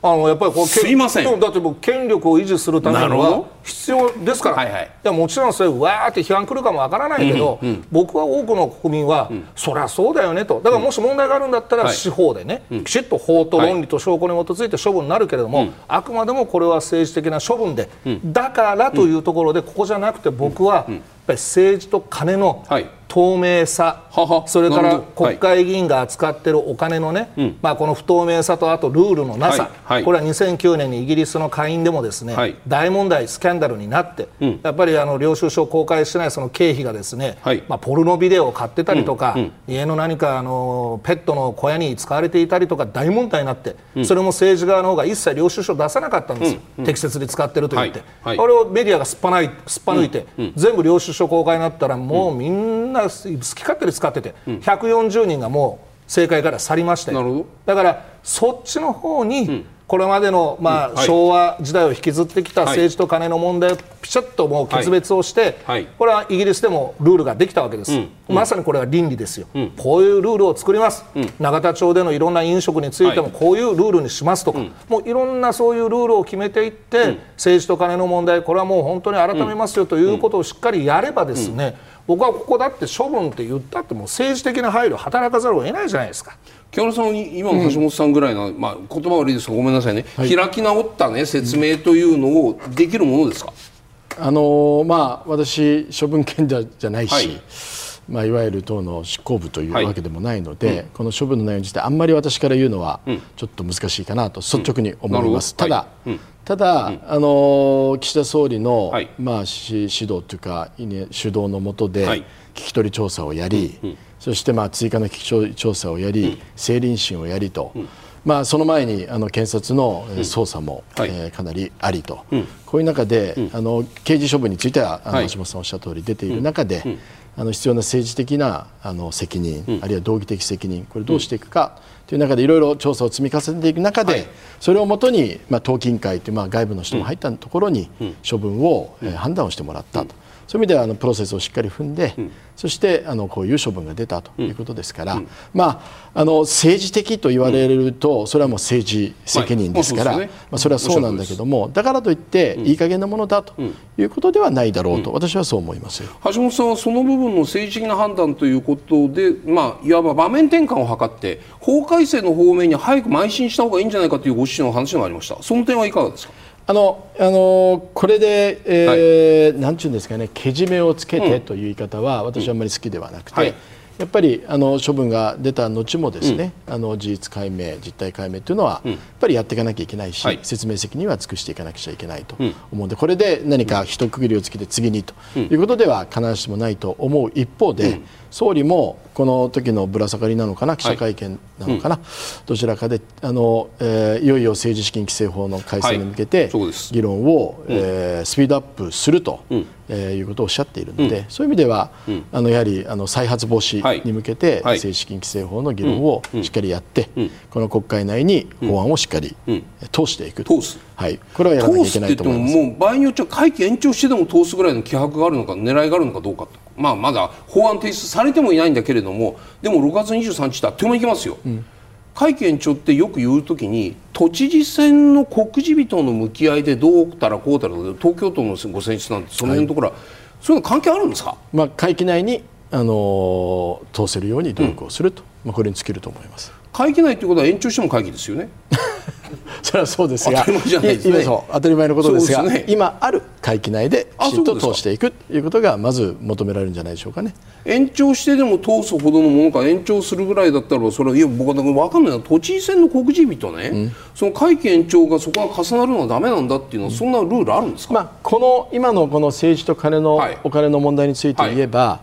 あのやっぱりこうすいません、 だって僕権力を維持するためには必要ですから、はいはい、いやもちろんそれわーって批判来るかもわからないけど、うんうん、僕は多くの国民は、うん、そりゃそうだよねと、だからもし問題があるんだったら、うん、司法でね、はい、きちっと法と論理と証拠に基づいて処分になるけれども、はい、あくまでもこれは政治的な処分で、うん、だからというところでここじゃなくて僕は、うんうん、やっぱり政治と金の、はい、透明さ、ははそれから国会議員が扱っているお金のね、はい、まあ、この不透明さとあとルールのなさ、はいはい、これはにせんきゅうねんにイギリスの下院でもですね、はい、大問題スキャンダルになって、うん、やっぱりあの領収書を公開してないその経費がですね、はい、まあ、ポルノビデオを買ってたりとか、うんうん、家の何かあのペットの小屋に使われていたりとか大問題になって、うん、それも政治側の方が一切領収書を出さなかったんですよ、うんうん、適切に使ってると言って、はいはい、これをメディアがすっぱないすっぱ抜いて、うんうん、全部領収書公開になったらもうみんな好き勝手に使ってて、うん、ひゃくよんじゅうにんがもう政界から去りましたよ。だからそっちの方に、うん、これまでの、まあうん、はい、昭和時代を引きずってきた政治と金の問題をピシャッともう決別をして、はい、これはイギリスでもルールができたわけです、うん、まさにこれは倫理ですよ、うん、こういうルールを作ります、うん、永田町でのいろんな飲食についてもこういうルールにしますとか、はい、もういろんなそういうルールを決めていって、うん、政治と金の問題これはもう本当に改めますよということをしっかりやればですね、うんうん、僕はここだって処分って言ったってもう政治的な配慮を働かざるを得ないじゃないですか。 木原さん、今の橋本さんぐらいの、うん、まあ、言葉悪いですがごめんなさいね、はい、開き直った、ね、説明というのをできるものですか。 あのーまあ、私処分権者じゃないし、はい、まあ、いわゆる党の執行部というわけでもないので、はい、うん、この処分の内容についてあんまり私から言うのはちょっと難しいかなと率直に思います、うん、ただ、はい、うん、ただ、うん、あの岸田総理の、はい、まあ、指導というか主導の下で聞き取り調査をやり、うんうん、そしてまあ追加の聞き取り調査をやり、うん、政倫審をやりと、うん、まあ、その前にあの検察の捜査も、うん、えー、かなりありと、うん、こういう中で、うん、あの刑事処分についてはあの、はい、橋本さんおっしゃる通り出ている中で、うん、あの必要な政治的なあの責任、うん、あるいは道義的責任、これをどうしていくかという中でいろいろ調査を積み重ねていく中で、はい、それをもとに、まあ、党紀委員会という、まあ、外部の人も入ったところに処分を、うん、えー、判断をしてもらったと。そういう意味ではあのプロセスをしっかり踏んで、うん、そしてあのこういう処分が出たということですから、うん、まあ、あの政治的と言われるとそれはもう政治責任ですから、はい、まあ、それはそうなんだけども、だからといっていい加減なものだということではないだろうと、私はそう思いますよ。 橋本さんはその部分の政治的な判断ということで、まあ、いわば場面転換を図って法改正の方面に早く邁進した方がいいんじゃないかというご自身の話がありました。その点はいかがですか。 あのあのこれで、えーはい、なんていうんですかね、けじめをつけてという言い方は私はあんまり好きではなくて、うん、はい、やっぱりあの処分が出た後もですね、うん、あの事実解明、実態解明というのは、うん、やっぱりやっていかなきゃいけないし、はい、説明責任は尽くしていかなくちゃいけないと思うので、これで何か一区切りをつけて次にということでは必ずしもないと思う一方で、うん、総理もこの時のぶら下がりなのかな、記者会見なのかな、はい、うん、どちらかであの、えー、いよいよ政治資金規正法の改正に向けて、はい、議論を、うん、えー、スピードアップすると、うん、えー、いうことをおっしゃっているので、うん、そういう意味では、うん、あのやはりあの再発防止に向けて、はい、政治資金規正法の議論をしっかりやって、うん、この国会内に法案をしっかり、うん、通していく、 通す、 はい、これはやらなきゃいけないと思います。 もう場合によっては会期延長してでも通すぐらいの気迫があるのか、狙いがあるのかどうかと、まあ、まだ法案提出されてもいないんだけれども、でもろくがつにじゅうさんにちってあっという間にいきますよ、うん、会期延長ってよく言うときに都知事選の告示日との向き合いでどうたらこうたら、東京都のご選出なんてその辺のところは、はい、そういうの関係あるんですか。 まあ、会期内に、あのー、通せるように努力をすると、うん、まあ、これに尽きると思います。 会期内ということは延長しても会期ですよね。 それはそうですが、 当たり前じゃないですね。 今そう当たり前のことですが、ね、今ある会期内できちんと通していくということがまず求められるんじゃないでしょうかね。 延長してでも通すほどのものか、延長するぐらいだったら、それはいや僕は分かんないのは都知事選の告示日とね、うん、その会期延長がそこが重なるのはダメなんだっていうのは、そんなルールあるんですか。 まあ、この今のこの政治と金の、はい、お金の問題について言えば、はい、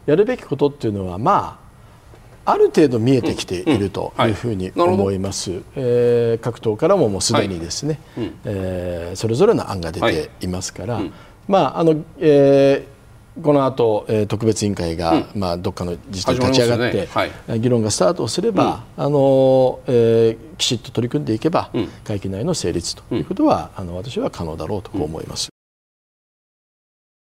やるべきことっていうのは、まあある程度見えてきているというふうに思います、うんうん、はい、えー、各党からももうすでにですね、はい、うん、えー、それぞれの案が出ていますから、はい、うん、まああのえー、この後、えー、特別委員会が、うん、まあ、どっかの自治体に立ち上がって、ね、はい、議論がスタートすれば、うん、あのえー、きちっと取り組んでいけば、うん、会期内の成立ということは、あの私は可能だろうと思います。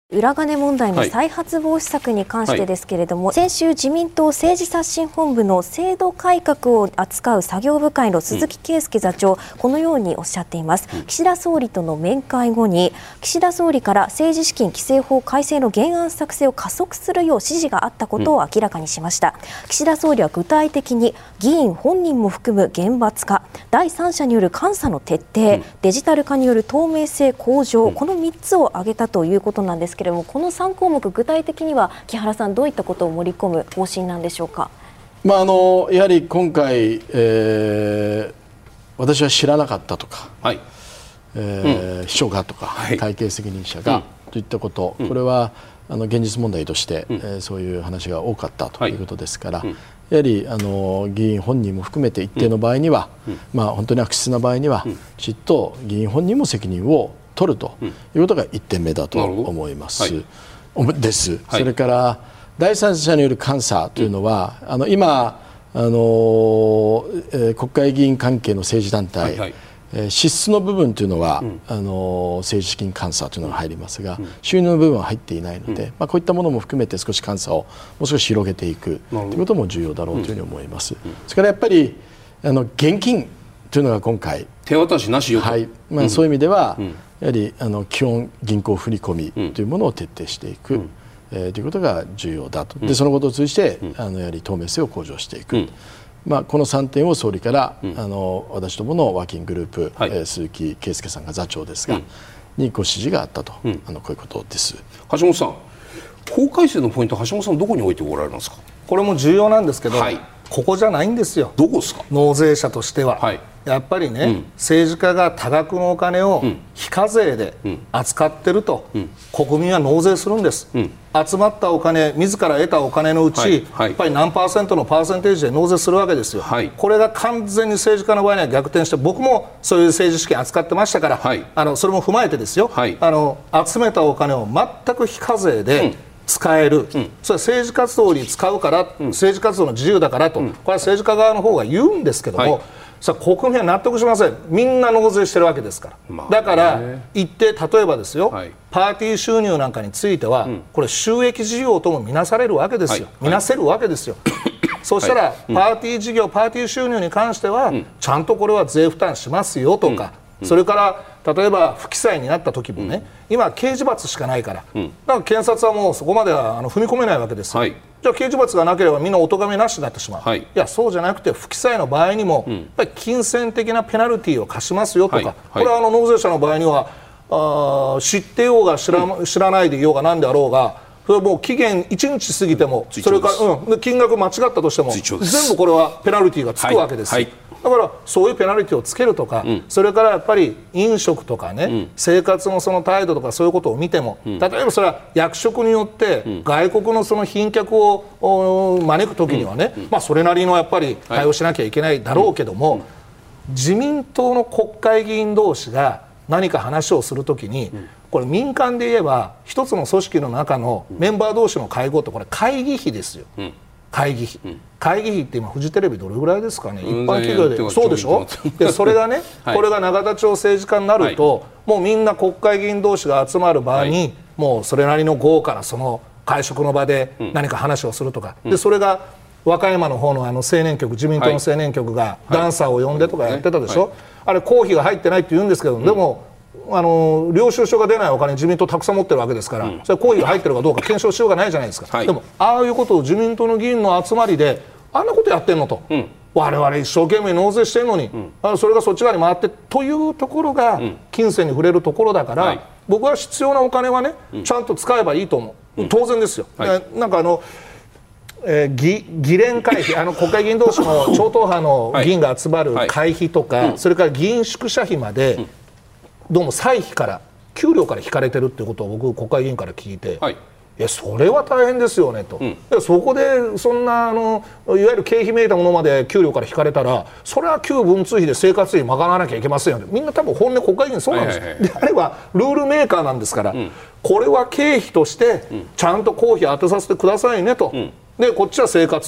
裏金問題の再発防止策に関してですけれども、はい、先週自民党政治刷新本部の制度改革を扱う作業部会の鈴木圭介座長、うん、このようにおっしゃっています、うん、岸田総理との面会後に岸田総理から政治資金規正法改正の原案作成を加速するよう指示があったことを明らかにしました、うん、岸田総理は具体的に議員本人も含む厳罰化、第三者による監査の徹底、うん、デジタル化による透明性向上、うん、このみっつを挙げたということなんですけれども、このさん項目、具体的には木原さん、どういったことを盛り込む方針なんでしょうか。 まあ、あのやはり今回、えー、私は知らなかったとか、はいえーうん、秘書がとか、はい、会計責任者が、うん、といったこと、これはあの現実問題として、うんえー、そういう話が多かったということですから、はいうん、やはりあの議員本人も含めて一定の場合には、うんまあ、本当に悪質な場合には、うん、きちっと議員本人も責任を取るということがいってんめだと思います。はい、です、はい、それから第三者による監査というのは、うん、あの今あの、えー、国会議員関係の政治団体、はいはいえー、支出の部分というのは、うん、あの政治資金監査というのが入りますが、うん、収入の部分は入っていないので、うんまあ、こういったものも含めて少し監査をもう少し広げていくということも重要だろうというふうに思います。うんうん、それからやっぱりあの現金というのが今回手渡しなしよと、 はいまあ、うん、そういう意味では、うんやはりあの基本銀行振込というものを徹底していく、うんえー、ということが重要だと、でそのことを通じて、うん、あのやはり透明性を向上していく、うんまあ、このさんてんを総理から、うん、あの私どものワーキンググループ、はいえー、鈴木圭介さんが座長ですが、うん、にご指示があったと、うん、あのこういうことです。 橋本さん、法改正のポイント、橋本さんどこに置いておられますか。 これも重要なんですけど、はい、ここじゃないんですよ。 どこですか。 納税者としては、はい、やっぱりね、うん、政治家が多額のお金を非課税で扱ってると、うん、国民は納税するんです、うん、集まったお金、自ら得たお金のうち、はいはい、やっぱり何パーセントのパーセンテージで納税するわけですよ、はい、これが完全に政治家の場合には逆転して、僕もそういう政治資金扱ってましたから、はい、あのそれも踏まえてですよ、はい、あの集めたお金を全く非課税で、うん使える、うん、それは政治活動に使うから、うん、政治活動の自由だからと、うん、これは政治家側の方が言うんですけども、はい、さあ国民は納得しません。みんな納税してるわけですから、まあ、だから一定、例えばですよ、はい、パーティー収入なんかについては、うん、これ収益事業とも見なされるわけですよ、はい、見なせるわけですよ、はい、そしたら、はい、パーティー事業、パーティー収入に関しては、うん、ちゃんとこれは税負担しますよとか、うん、それから例えば不記載になった時もね、うん、今刑事罰しかないから、うん、だから検察はもうそこまではあの踏み込めないわけですよ、はい、じゃあ刑事罰がなければみんなお咎めなしになってしまう、はい、いやそうじゃなくて不記載の場合にも、うん、やっぱり金銭的なペナルティーを課しますよとか、はいはい、これはあの納税者の場合にはあ知ってようが知ら、うん、知らないでいようが何であろうが、それはもう期限いちにち過ぎても、それから、うん、金額間違ったとしても全部これはペナルティーがつくわけですよ、はいはい、だからそういうペナルティをつけるとか、うん、それからやっぱり飲食とかね、うん、生活のその態度とかそういうことを見ても、うん、例えばそれは役職によって外国のその賓客を招くときにはね、うんまあ、それなりのやっぱり対応しなきゃいけないだろうけども、はいうん、自民党の国会議員同士が何か話をするときに、うん、これ民間で言えば一つの組織の中のメンバー同士の会合ってこれ会議費ですよ、うん会議費、うん、会議費って今フジテレビどれぐらいですかね、一般企業でそうでしょでそれがね、はい、これが永田町政治家になると、はい、もうみんな国会議員同士が集まる場合に、はい、もうそれなりの豪華なその会食の場で何か話をするとか、うん、でそれが和歌山の方のあの青年局、自民党の青年局がダンサーを呼んでとかやってたでしょ、はいはい、あれ公費が入ってないって言うんですけど、うん、でもあの領収書が出ないお金自民党たくさん持ってるわけですから、うん、それ公費が入ってるかどうか検証しようがないじゃないですか、はい、でもああいうことを自民党の議員の集まりであんなことやってんのと、うん、我々一生懸命納税してるのに、うん、あそれがそっち側に回ってというところが金銭に触れるところだから、はい、僕は必要なお金はね、うん、ちゃんと使えばいいと思う、うん、当然ですよ、はい、なんかあのえー、議, 議連会費あの国会議員同士の超党派の議員が集まる会費とか、はいはい、それから議員宿舎費まで、うんどうも歳費から給料から引かれてるっていうことを僕国会議員から聞いて、はい、いやそれは大変ですよねと、うん、でそこでそんなあのいわゆる経費めいたものまで給料から引かれたらそれは旧文通費で生活費賄わなきゃいけませんよね。みんな多分本音国会議員そうなんです、はいはいはい、であればルールメーカーなんですから、うん、これは経費としてちゃんと公費当てさせてくださいねと、うん、でこっちは生活費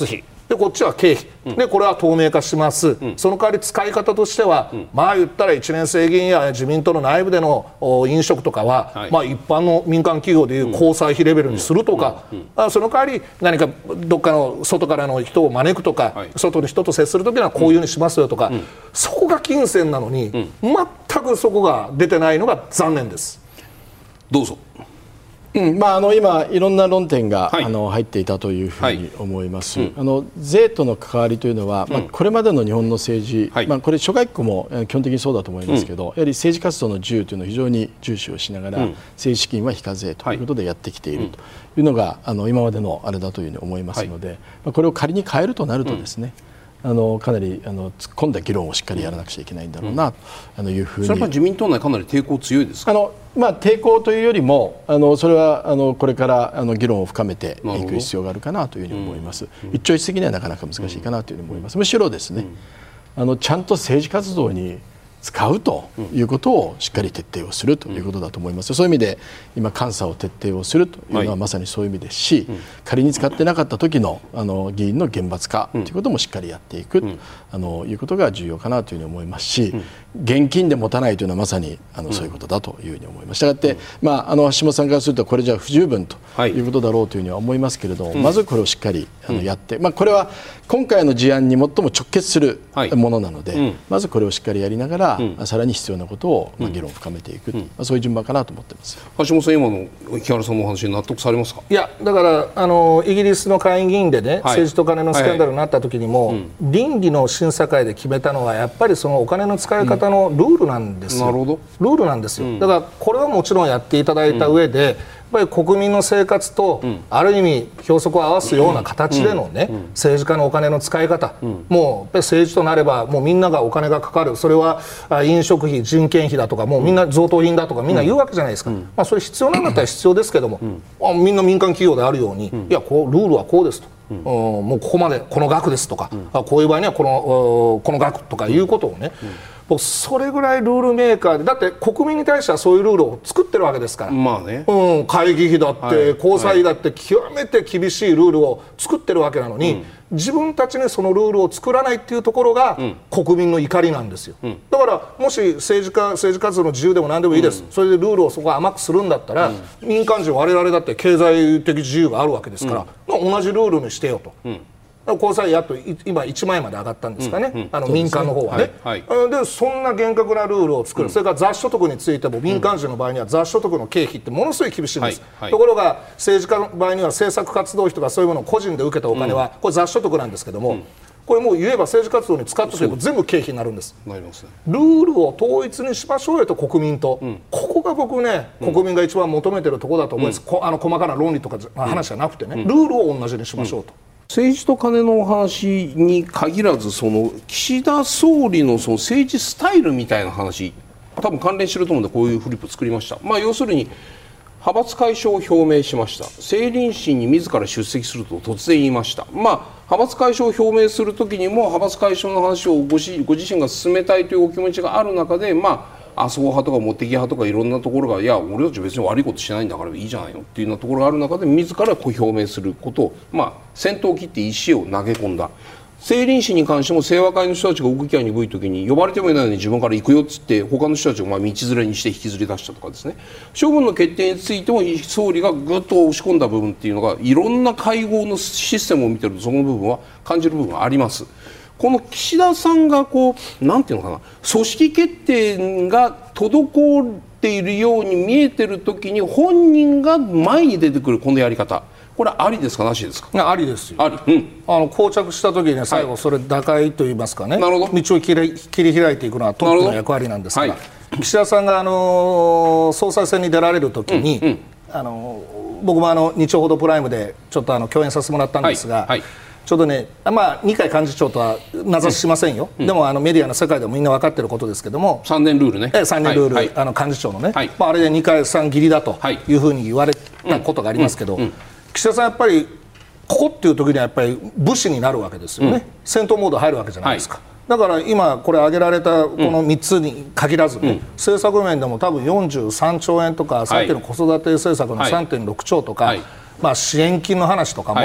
でこっちは経費、うん、でこれは透明化します、うん、その代わり使い方としては、うん、まあ言ったらいちねん生議員や自民党の内部での飲食とかは、はい、まあ、一般の民間企業でいう交際費レベルにするとか、うんうん、その代わり何かどっかの外からの人を招くとか、はい、外の人と接するときにはこういうふうにしますよとか、うん、そこが金銭なのに、うん、全くそこが出てないのが残念です。 どうぞ。 うんまあ、あの今、いろんな論点が、はい、あの入っていたというふうに思います、はいうん、あの税との関わりというのは、うんまあ、これまでの日本の政治、はいまあ、これ諸外国も基本的にそうだと思いますけど、うん、やはり政治活動の自由というのを非常に重視をしながら、うん、政治資金は非課税ということでやってきているというのが、あの今までのあれだというふうに思いますので、はいまあ、これを仮に変えるとなるとですね、うんあのかなりあの突っ込んだ議論をしっかりやらなくちゃいけないんだろうな、うん、あのいうふうに。 それは自民党内かなり抵抗強いですか。 あの、まあ、抵抗というよりもあのそれはあのこれからあの議論を深めていく必要があるかなというふうに思います、うん、一朝一夕にはなかなか難しいかなというふうに思います。むしろですね、うん、あのちゃんと政治活動に使うということをしっかり徹底をするということだと思います。そういう意味で今監査を徹底をするというのはまさにそういう意味ですし、はい、仮に使ってなかった時のあの議員の厳罰化ということもしっかりやっていくと、うん、あのいうことが重要かなというふうに思いますし、うん、現金で持たないというのはまさにあのそういうことだというふうに思います。したがって、まあ、あの橋本さんからするとこれじゃ不十分ということだろうというふうには思いますけれども、はい、まずこれをしっかりあのやって、まあ、これは今回の事案に最も直結するものなので、はいうん、まずこれをしっかりやりながら、うん、さらに必要なことを、まあ、議論を深めていく、うんまあ、そういう順番かなと思っています。 橋本さん、今の木原さんのお話に納得されますか。 いやだからあのイギリスの下院議員でね、はい、政治と金のスキャンダルになった時にも、はいはいうん、倫理の審査会で決めたのはやっぱりそのお金の使い方のルールなんですよ、うん、なるほどルールなんですよ、うん、だからこれはもちろんやっていただいた上で、うんやっぱり国民の生活と、うん、ある意味標則を合わすような形でのね、うんうん、政治家のお金の使い方、うん、もうやっぱり政治となればもうみんながお金がかかるそれは飲食費人件費だとかもうみんな贈答品だとかみんな言うわけじゃないですか、うんまあ、それ必要なんだったら必要ですけども、うん、みんな民間企業であるように、うん、いやこうルールはこうですと、うん、もうここまでこの額ですとか、うん、こういう場合にはこの、この額とかいうことをね、うんそれぐらいルールメーカーでだって国民に対してはそういうルールを作ってるわけですから、 まあねうん、会議費だって、はい、交際費だって極めて厳しいルールを作ってるわけなのに、うん、自分たちにそのルールを作らないっていうところが、うん、国民の怒りなんですよ、うん、だからもし政治家政治活動の自由でも何でもいいです、うん、それでルールをそこは甘くするんだったら、うん、民間人我々だって経済的自由があるわけですから、うんまあ、同じルールにしてよと。うん交際やっと今いちまんえんまで上がったんですかね、うんうん、あの民間の方はね、はいはい、でそんな厳格なルールを作る、うん、それから雑所得についても民間人の場合には雑所得の経費ってものすごい厳しいんです、はいはい、ところが政治家の場合には政策活動費とかそういうものを個人で受けたお金は、うん、これ雑所得なんですけども、うんこれもう言えば政治活動に使っておけば全部経費になるんです。なりますね。ルールを統一にしましょうよと国民と、うん、ここが僕ね国民が一番求めてるところだと思います、うん、あの細かな論理とか話じゃなくてね、うん、ルールを同じにしましょうと、うん政治と金のお話に限らずその岸田総理のその政治スタイルみたいな話多分関連してると思うんでこういうフリップ作りました、まあ、要するに派閥解消を表明しました政倫審に自ら出席すると突然言いました、まあ、派閥解消を表明するときにも派閥解消の話をご自身が進めたいというお気持ちがある中でまあ麻生派とか茂木派とかいろんなところがいや俺たち別に悪いことしないんだからいいじゃないのっていうようなところがある中で自らこう表明することを、まあ、先頭を切って石を投げ込んだ政倫審に関しても清和会の人たちが奥義会に V 時に呼ばれてもいないのに自分から行くよっつって他の人たちをまあ道連れにして引きずり出したとかですね処分の決定についても総理がぐっと押し込んだ部分っていうのがいろんな会合のシステムを見てるとその部分は感じる部分があります。この岸田さんがこうなんていうのかな組織決定が滞っているように見えてるときに本人が前に出てくるこのやり方これありですかなしですか。 ありですよ。 あり、うん、 あの膠着したときに、ね、最後それ打開といいますかね、はい、道を切り、切り開いていくのはトップの役割なんですから、はい、岸田さんが、あのー、総裁選に出られるときに、うんうんあのー、僕もあの日曜報道プライムでちょっとあの共演させてもらったんですが、はいはいちょうどね、まあ、二階幹事長とは名指ししませんよ、うん、でもあのメディアの世界でもみんな分かっていることですけどもさんねんルールねえさんねんルール、はい、あの幹事長のね、はいまあ、あれで二階さん切りだというふうに言われたことがありますけど、うんうんうん、岸田さんやっぱりここっていう時にはやっぱり武士になるわけですよね、うん、戦闘モード入るわけじゃないですか、はい、だから今これ挙げられたこのみっつに限らずね、うん、政策面でも多分よんじゅうさんちょうえんとか、はい、さっきの子育て政策の さんてんろくちょうとか、はいまあ、支援金の話とかも、はい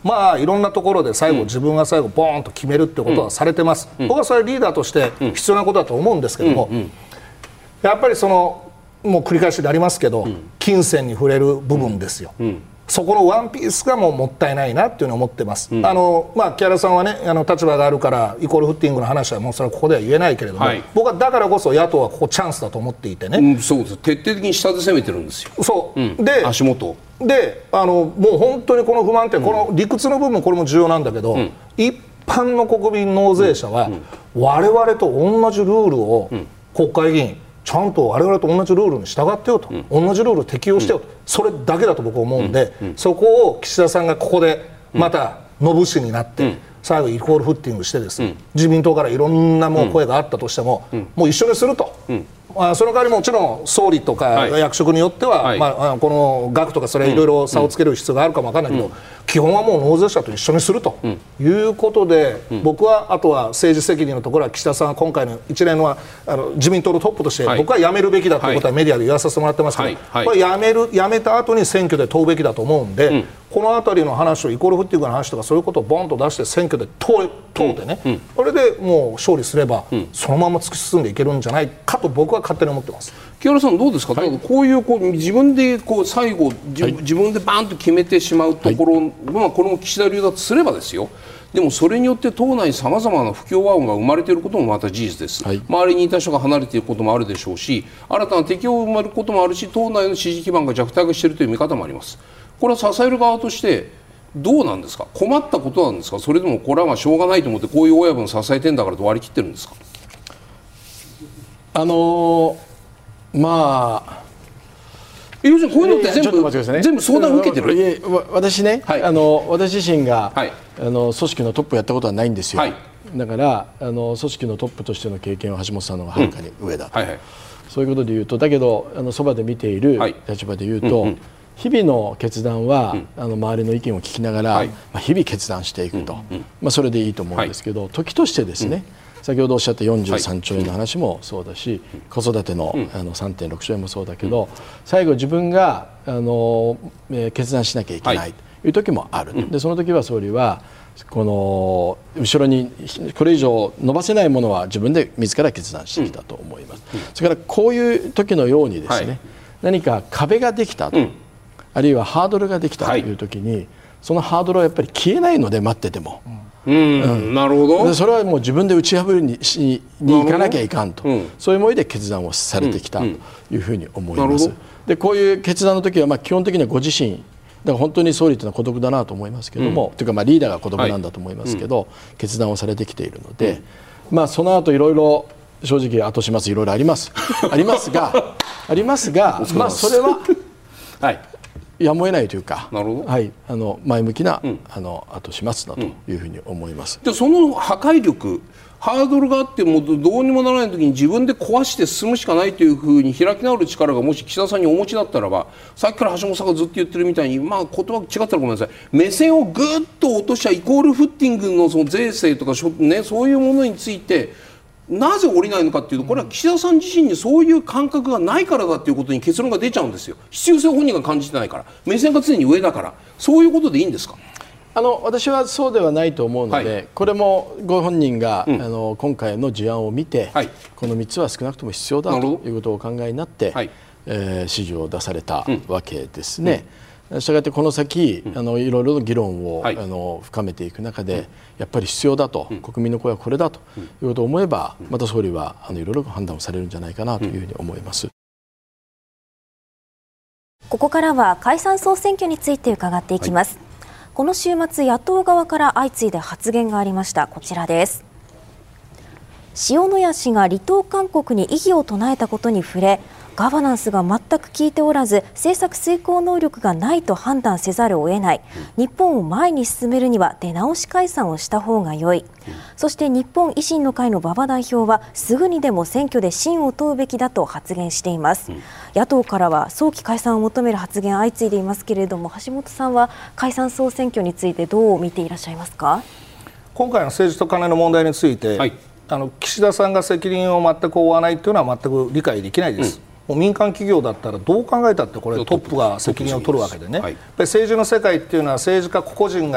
まあいろんなところで最後、自分が最後ボーンと決めるってことはされてます、うん、僕はそれリーダーとして必要なことだと思うんですけども、うんうん、やっぱりそのもう繰り返しでありますけど、うん、金銭に触れる部分ですよ、うんうん、そこのワンピースがもうもったいないなっていうのを思ってます、うん、あのまあ、木原さんはねあの立場があるからイコールフッティングの話はもうそれはここでは言えないけれども、はい、僕はだからこそ野党はここチャンスだと思っていてね、 うん、そうです、徹底的に下で攻めてるんですよ、 そう、うん、 で足元であのもう本当にこの不満点、うん、この理屈の部分これも重要なんだけど、うん、一般の国民納税者は、うんうん、我々と同じルールを、うん、国会議員ちゃんと我々と同じルールに従ってよと、うん、同じルールを適用してよと、うん、それだけだと僕は思うんで、うんうん、そこを岸田さんがここでまたのぶしになって、うん、最後イコールフッティングしてですね、うん、自民党からいろんなもう声があったとしても、うん、もう一緒にすると、うん、まあ、その代わりもちろん総理とか役職によっては、はい、まあ、この額とかそれいろいろ差をつける必要があるかも分からないけど、うん、基本はもう納税者と一緒にするということで、うん、僕はあとは政治責任のところは岸田さんは今回の一連のはあの自民党のトップとして僕は辞めるべきだということはメディアで言わさせてもらってますけど、はいはい、これ辞める辞めた後に選挙で問うべきだと思うんで、うん、このあたりの話をイコールフッティングの話とかそういうことをボンと出して選挙で問う問うてね、うんうん、これでもう勝利すれば、うん、そのまま突き進んでいけるんじゃないかと僕は勝手に思ってます。 木原さんどうですか、はい、こういうこう自分でこう最後、はい、自分でバーンと決めてしまうところ、はい、まあ、これも岸田流だとすればですよ、でもそれによって党内さまざまな不協和音が生まれていることもまた事実です、はい、周りにいた人が離れていることもあるでしょうし、新たな敵を生まれることもあるし、党内の支持基盤が弱体化しているという見方もあります。これは支える側としてどうなんですか、困ったことなんですか、それともこれはしょうがないと思ってこういう親分支えてんだからと割り切ってるんですか。 あのー、まあ要するにこういうのって全部、ね、全部相談を受けてる。 いや私ね、はい、あの私自身が、はい、あの組織のトップをやったことはないんですよ、はい、だからあの組織のトップとしての経験は橋本さんの方がはるかに上だと、うんはいはい、そういうことで言うと、だけどあのそばで見ている立場で言うと、はい、うんうん、日々の決断は、うん、あの周りの意見を聞きながら、はい、まあ、日々決断していくと、うんうん、まあ、それでいいと思うんですけど、はい、時としてですね、うん、先ほどおっしゃったよんじゅうさんちょうえんの話もそうだし、はい、子育て の,、うん、あの さんてんろくちょうえんもそうだけど、うん、最後自分があの、えー、決断しなきゃいけないという時もある、はい、でその時は総理はこの後ろにこれ以上伸ばせないものは自分で自ら決断してきたと思います、うん、それからこういう時のようにですね、はい、何か壁ができたと、うん、あるいはハードルができたという時に、はい、そのハードルはやっぱり消えないので、待ってても、うん、 うん、なるほど。 でそれはもう自分で打ち破りにしに行かなきゃいかんと、うん、そういう思いで決断をされてきたというふうに思います、うんうん、でこういう決断の時はまあ基本的にはご自身だから本当に総理というのは孤独だなと思いますけども、うん、というかまあリーダーが孤独なんだと思いますけど、はい、決断をされてきているので、うん、まあ、その後いろいろ正直後始末いろいろありますありますがありますが、まあ、それは、はい、やむを得ないというか、なるほど、はい、あの前向きな、うん、あの後始末だというふうに思います、 うん、でその破壊力、ハードルがあってもどうにもならない時に自分で壊して進むしかないというふうに開き直る力がもし岸田さんにお持ちだったらば、さっきから橋本さんがずっと言ってるみたいに、まあ、言葉違ったらごめんなさい、目線をぐっと落としたイコールフッティング の, その税制とか、ね、そういうものについてなぜ降りないのかというと、これは岸田さん自身にそういう感覚がないからだということに結論が出ちゃうんですよ。必要性を本人が感じてないから、目線が常に上だから、そういうことでいいんですか。 あの私はそうではないと思うので、はい、これもご本人が、うん、あの今回の事案を見て、はい、このみっつは少なくとも必要だということをお考えになって、はい、えー、指示を出されたわけですね。うん、したがってこの先、うん、あのいろいろな議論を、はい、あの深めていく中で、うん、やっぱり必要だと、うん、国民の声はこれだということを思えば、うん、また総理はあのいろいろ判断をされるんじゃないかなというふうに思います。 ここからは解散総選挙について伺っていきます。はい、この週末、野党側から相次いで発言がありました。こちらです。塩谷氏が離党勧告に異議を唱えたことに触れ、ガバナンスが全く効いておらず、政策遂行能力がないと判断せざるを得ない。日本を前に進めるには出直し解散をした方が良い。そして日本維新の会の馬場代表は、すぐにでも選挙で信を問うべきだと発言しています。野党からは早期解散を求める発言相次いでいますけれども、橋本さんは解散総選挙についてどう見ていらっしゃいますか。 今回の政治と金の問題について、はい、あの岸田さんが責任を全く負わないというのは全く理解できないです。うん、もう民間企業だったらどう考えたってこれトップが責任を取るわけでね、はい、政治の世界っていうのは政治家個々人が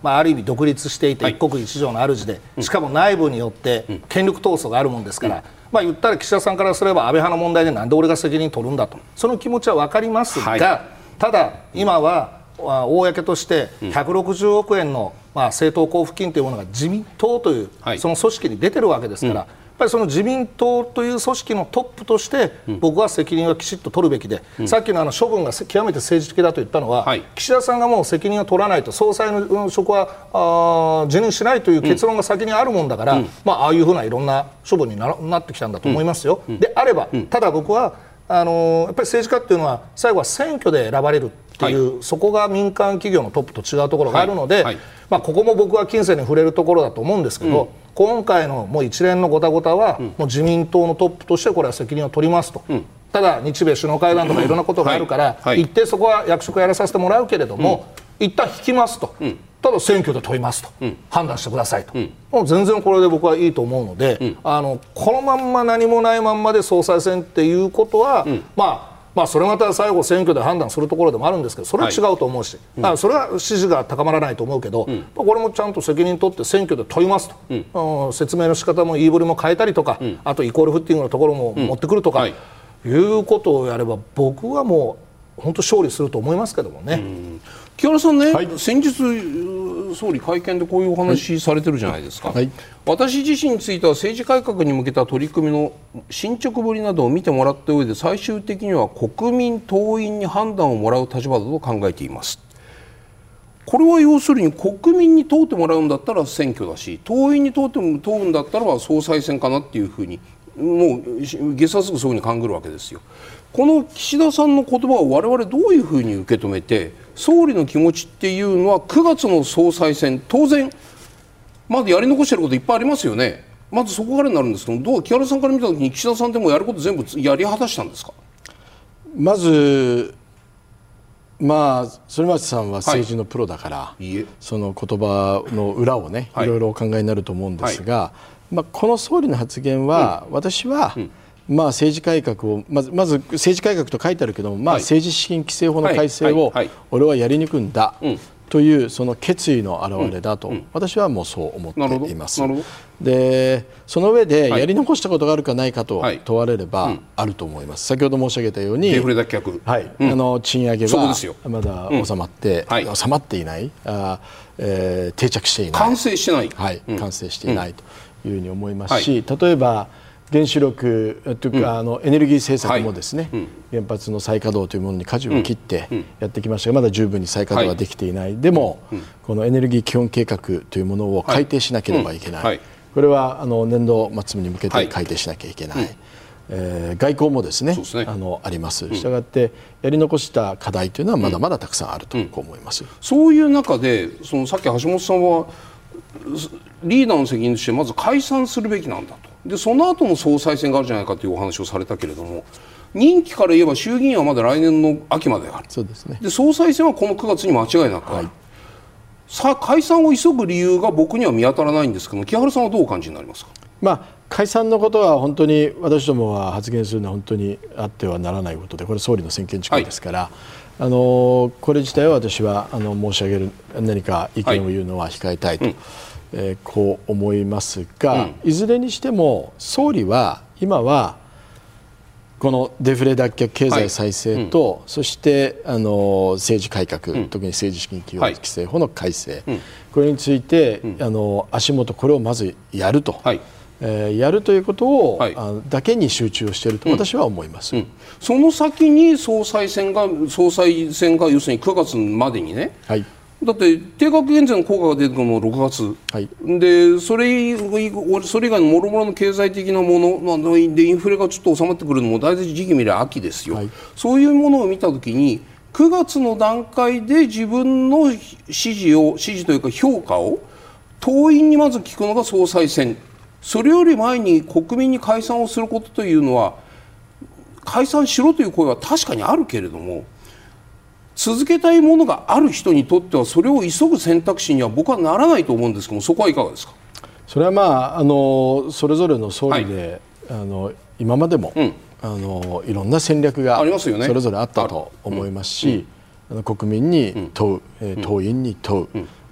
まあ、ある意味独立していて一国一城の主で、しかも内部によって権力闘争があるもんですから、まあ、言ったら岸田さんからすれば安倍派の問題でなんで俺が責任取るんだと、その気持ちは分かりますが、はい、ただ今は公としてひゃくろくじゅうおくえんのまあ政党交付金というものが自民党というその組織に出てるわけですから、はい、やっぱりその自民党という組織のトップとして僕は責任はきちっと取るべきで、うん、さっきのあの処分が極めて政治的だと言ったのは、はい、岸田さんがもう責任を取らないと総裁の職はあ辞任しないという結論が先にあるもんだから、うん、まあ、ああいうふうないろんな処分に な, なってきたんだと思いますよ、うん、であれば、うん、ただ僕はあのー、やっぱり政治家っていうのは最後は選挙で選ばれるっていう、はい、そこが民間企業のトップと違うところがあるので、はいはい、まあ、ここも僕は金銭に触れるところだと思うんですけど、うん、今回のもう一連のごたごたは、うん、もう自民党のトップとしてこれは責任を取りますと、うん、ただ日米首脳会談とかいろんなことがあるから、はいはい、一定そこは役職やらさせてもらうけれども、うん、一旦引きますと、うん、ただ選挙で問いますと、うん、判断してくださいと、うん、もう全然これで僕はいいと思うので、うん、あのこのまんま何もないまんまで総裁選っていうことは、うん、まあまあ、それまた最後選挙で判断するところでもあるんですけど、それは違うと思うし、はい、だからそれは支持が高まらないと思うけど、うん、これもちゃんと責任取って選挙で問いますと、うん、説明の仕方も言いぶりも変えたりとか、うん、あとイコールフッティングのところも持ってくるとか、うん、はい、いうことをやれば僕はもう本当勝利すると思いますけどもね。うん、 木原さんね、はい、先日総理会見でこういうお話されてるじゃないですか、はい、私自身については政治改革に向けた取り組みの進捗ぶりなどを見てもらった上で最終的には国民党員に判断をもらう立場だと考えています。これは要するに国民に問うてもらうんだったら選挙だし、党員に問うても問うんだったら総裁選かなっていうふうにもう下さすぐそういうふうに考えるわけですよ。この岸田さんの言葉を我々どういうふうに受け止めて、総理の気持ちっていうのはくがつの総裁選、当然まだやり残していることいっぱいありますよね。まずそこからになるんですけど、どう木原さんから見たときに岸田さんでもやること全部やり果たしたんですか。 まずまあ反町さんは政治のプロだから、はい、その言葉の裏をね、はい、いろいろお考えになると思うんですが、はい、まあ、この総理の発言は、うん、私は、うん、まあ、政治改革をまず、まず政治改革と書いてあるけども、まあ、政治資金規正法の改正を俺はやり抜くんだというその決意の表れだと私はもうそう思っています。でその上でやり残したことがあるかないかと問われればあると思います。先ほど申し上げたようにデフレ脱却、 はい、うん、あの賃上げはまだ収まって、うん、はい、収まっていない、あ、えー、定着していない、 完成してない、 はい、うん、完成していないというふうに思いますし、はい、例えば原子力というか、うん、あのエネルギー政策もですね、はい、うん、原発の再稼働というものに舵を切ってやってきましたが、まだ十分に再稼働はできていない、はい、でも、うん、このエネルギー基本計画というものを改定しなければいけない、はい、うん、はい、これはあの年度末に向けて改定しなきゃいけない、はい、えー、外交もですね、そうですね、あのあります。したがってやり残した課題というのはまだまだたくさんあると思います、うんうん、 そういう中でそのさっき橋本さんはリーダーの責任としてまず解散するべきなんだと、でその後の総裁選があるじゃないかというお話をされたけれども、任期から言えば衆議院はまだ来年の秋まである。 そうですね。 で総裁選はこのくがつに間違いなくある、はい、さあ解散を急ぐ理由が僕には見当たらないんですけど、木原さんはどうお感じになりますか。 まあ、解散のことは本当に私どもは発言するのは本当にあってはならないことで、これ総理の専権事項ですから、はい、あのこれ自体は私はあの申し上げる何か意見を言うのは控えたいと、はい、うん、えー、こう思いますが、うん、いずれにしても総理は今はこのデフレ脱却経済再生と、はい、うん、そしてあの政治改革、うん、特に政治資金企業規正法の改正、はい、これについて、うん、あの足元これをまずやると、はい、えー、やるということを、はい、あだけに集中をしていると私は思います、うんうん、 その先に総裁選が総裁選が要するにくがつまでにね、はい、だって定額減税の効果が出てくるのもろくがつ、はい、でそれそれ以外のもろもろの経済的なものでインフレがちょっと収まってくるのも大体時期見れば秋ですよ、はい、そういうものを見たときにくがつの段階で自分の支持を支持というか評価を党員にまず聞くのが総裁選、それより前に国民に解散をすることというのは、解散しろという声は確かにあるけれども、続けたいものがある人にとってはそれを急ぐ選択肢には僕はならないと思うんですけども、そこはいかがですか。 それはまあ、あのそれぞれの総理で、はい、あの今までも、うん、あのいろんな戦略がそれぞれあったと思いますし、うん、あの国民に問う、うん、党員に問う、うん、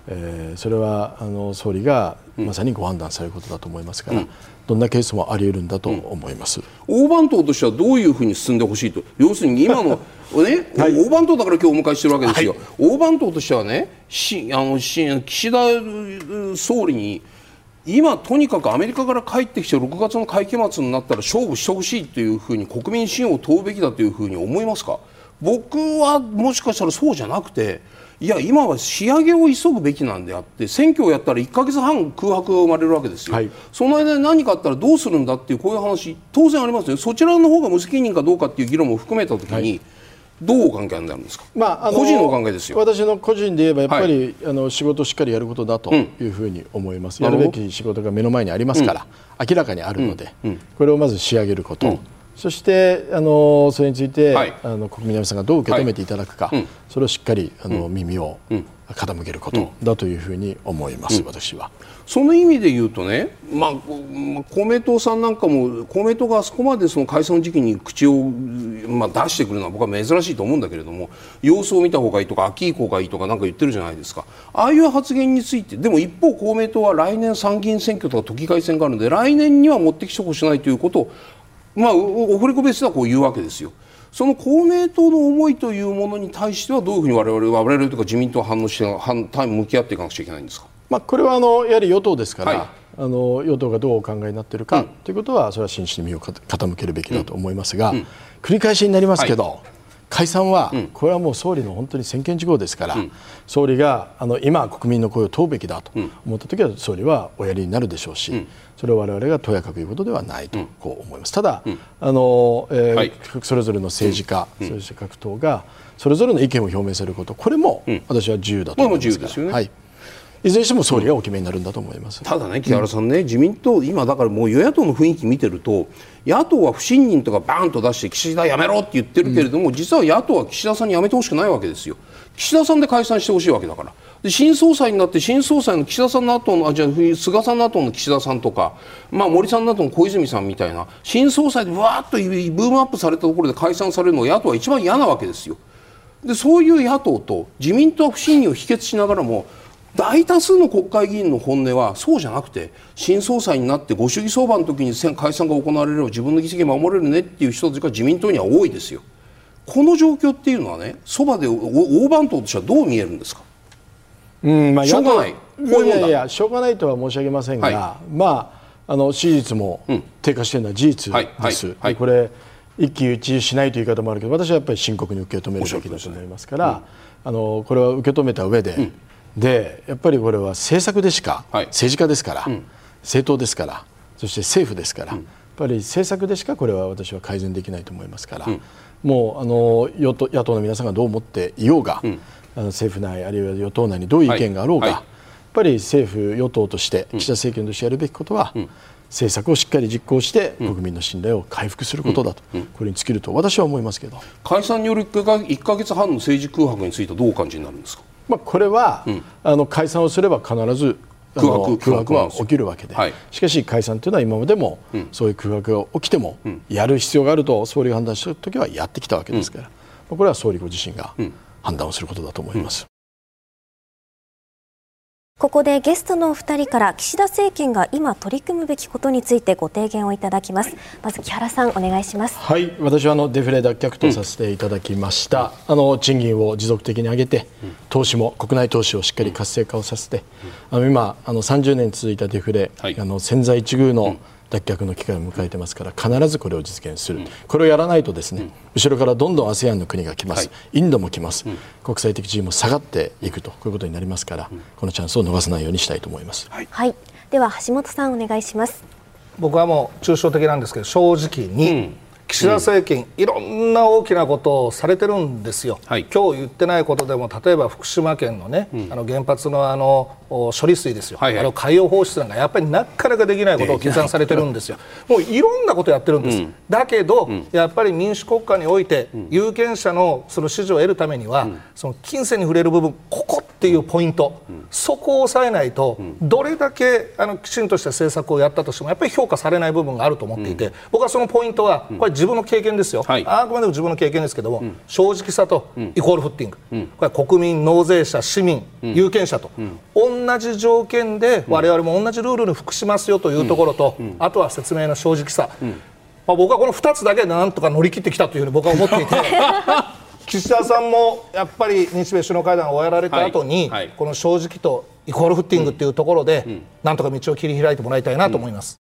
えー、それはあの総理がまさにご判断されることだと思いますから、うん、どんなケースもあり得るんだと思います、 うん、大番頭としてはどういうふうに進んでほしいと、要するに今の、ねはい、大番頭だから今日お迎えしてるわけですよ、はい、大番頭としてはね、しあのし岸田総理に今とにかくアメリカから帰ってきてろくがつの会期末になったら勝負してほしいというふうに国民信用を問うべきだというふうに思いますか。僕はもしかしたらそうじゃなくて、いや今は仕上げを急ぐべきなんであって、選挙をやったらいっかげつはん空白が生まれるわけですよ、はい、その間に何かあったらどうするんだっていうこういう話当然ありますよ。そちらの方が無責任かどうかっていう議論も含めたときに、はい、どうお考えになるんですか。まあ、あの個人のお考えですよ。 私の個人で言えばやっぱり、はい、あの仕事をしっかりやることだというふうに思います、うん、やるべき仕事が目の前にありますから、うん、明らかにあるので、うんうん、これをまず仕上げること、うん、そしてあのそれについて、はい、あの国民の皆さんがどう受け止めていただくか、はい、それをしっかりあの、うん、耳を傾けることだというふうに思います、うん、私は。 その意味で言うとね、まあ、公明党さんなんかも公明党があそこまでその解散時期に口を、まあ、出してくるのは僕は珍しいと思うんだけれども、様子を見た方がいいとか秋以降がいいとかなんか言ってるじゃないですか。ああいう発言についてでも一方公明党は来年参議院選挙とか都議会選があるので来年には持ってきてほしくないということを、まあ、オフレコベースではこう言うわけですよ。その公明党の思いというものに対してはどういうふうに我々我々というか自民党は反応して反対向き合っていかなくちゃいけないんですか。 まあ、これはあのやはり与党ですから、はい、あの与党がどうお考えになっているか、うん、ということはそれは真摯に身を傾けるべきだと思いますが、うんうん、繰り返しになりますけど、はい、解散は、うん、これはもう総理の本当に専権事項ですから、うん、総理があの今国民の声を問うべきだと思ったときは総理はおやりになるでしょうし、うん、それを我々がとやかく言うことではないとこう思います。ただ、うん、あのえーはい、それぞれの政治家、うん、そして各党がそれぞれの意見を表明すること、これも私は自由だと思いますから、うん、はい、いずれにしても総理がお決めになるんだと思います。 ただね、木原さんね、うん、自民党今だからもう与野党の雰囲気見てると野党は不信任とかバーンと出して岸田やめろって言ってるけれども、うん、実は野党は岸田さんにやめてほしくないわけですよ。岸田さんで解散してほしいわけだから。で新総裁になって新総裁の岸田さんの後のあじゃあ菅さんの後の岸田さんとか、まあ、森さんの後の小泉さんみたいな新総裁でわーっとブームアップされたところで解散されるのは野党は一番嫌なわけですよ。でそういう野党と自民党は不信任を否決しながらも大多数の国会議員の本音はそうじゃなくて、新総裁になってご祝儀相場の時に解散が行われれば自分の議席守れるねっていう人たちが自民党には多いですよ。この状況っていうのはね、そばで大番頭としてはどう見えるんですか。 うんまあ、 しょうがない、こういうもんだ。 いやいやしょうがないとは申し上げませんが、はい、まああの支持率も低下しているのは事実です、はいはいはい、これ一喜一憂しないという言い方もあるけど、私はやっぱり深刻に受け止めるべきだと思いますから、うん、あのこれは受け止めた上で、うんでやっぱりこれは政策でしか、はい、政治家ですから、うん、政党ですから、そして政府ですから、うん、やっぱり政策でしかこれは私は改善できないと思いますから、うん、もうあの与党、野党の皆さんがどう思っていようが、うん、あの政府内あるいは与党内にどういう意見があろうが、はいはい、やっぱり政府与党として岸田政権としてやるべきことは、うん、政策をしっかり実行して国民の信頼を回復することだと、うんうん、これに尽きると私は思いますけど、 解散によるいっかげつはんの政治空白についてはどうお感じになるんですか。 まあ、これは、うん、あの解散をすれば必ず空白、空白は起きるわけで、はい、しかし解散というのは今までも、うん、そういう空白が起きても、うん、やる必要があると総理が判断したときはやってきたわけですから、うん、これは総理ご自身が判断をすることだと思います。うん、 ここでゲストのお二人から岸田政権が今取り組むべきことについてご提言をいただきます。まず木原さんお願いします。 はい、私はあのデフレ脱却とさせていただきました、うん、あの賃金を持続的に上げて、うん、投資も国内投資をしっかり活性化をさせて、うん、あの今あのさんじゅうねん続いたデフレ、はい、あの千載一遇の脱却の機会を迎えてますから必ずこれを実現する、うん、これをやらないとですね、うん、後ろからどんどん アセアン の国が来ます、はい、インドも来ます、うん、国際的地位も下がっていくとこういうことになりますから、うん、このチャンスを逃さないようにしたいと思います。 はい、はい、では橋本さんお願いします。 僕はもう抽象的なんですけど正直に、うん、岸田政権、うん、いろんな大きなことをされてるんですよ、はい、今日言ってないことでも例えば福島県のね、うん、あの原発のあの処理水ですよ、はいはい、あれを海洋放出なんかやっぱりなかなかできないことを決断されてるんですよ。もういろんなことやってるんです、うん、だけど、うん、やっぱり民主国家において、うん、有権者のその支持を得るためには、うん、その金銭に触れる部分ここっていうポイント、うん、そこを抑えないと、うん、どれだけあのきちんとした政策をやったとしてもやっぱり評価されない部分があると思っていて、うん、僕はそのポイントはこれ自分の経験ですよ、はい、あくまでも自分の経験ですけども、うん、正直さとイコールフッティング、うん、これは国民、納税者、市民、うん、有権者と、うん、同じ条件で我々も同じルールに服しますよというところと、うん、あとは説明の正直さ、うん、まあ、僕はこのふたつだけでなんとか乗り切ってきたというふうに僕は思っていて岸田さんもやっぱり日米首脳会談を終えられた後に、はいはい、この正直とイコールフッティングというところで、うん、なんとか道を切り開いてもらいたいなと思います。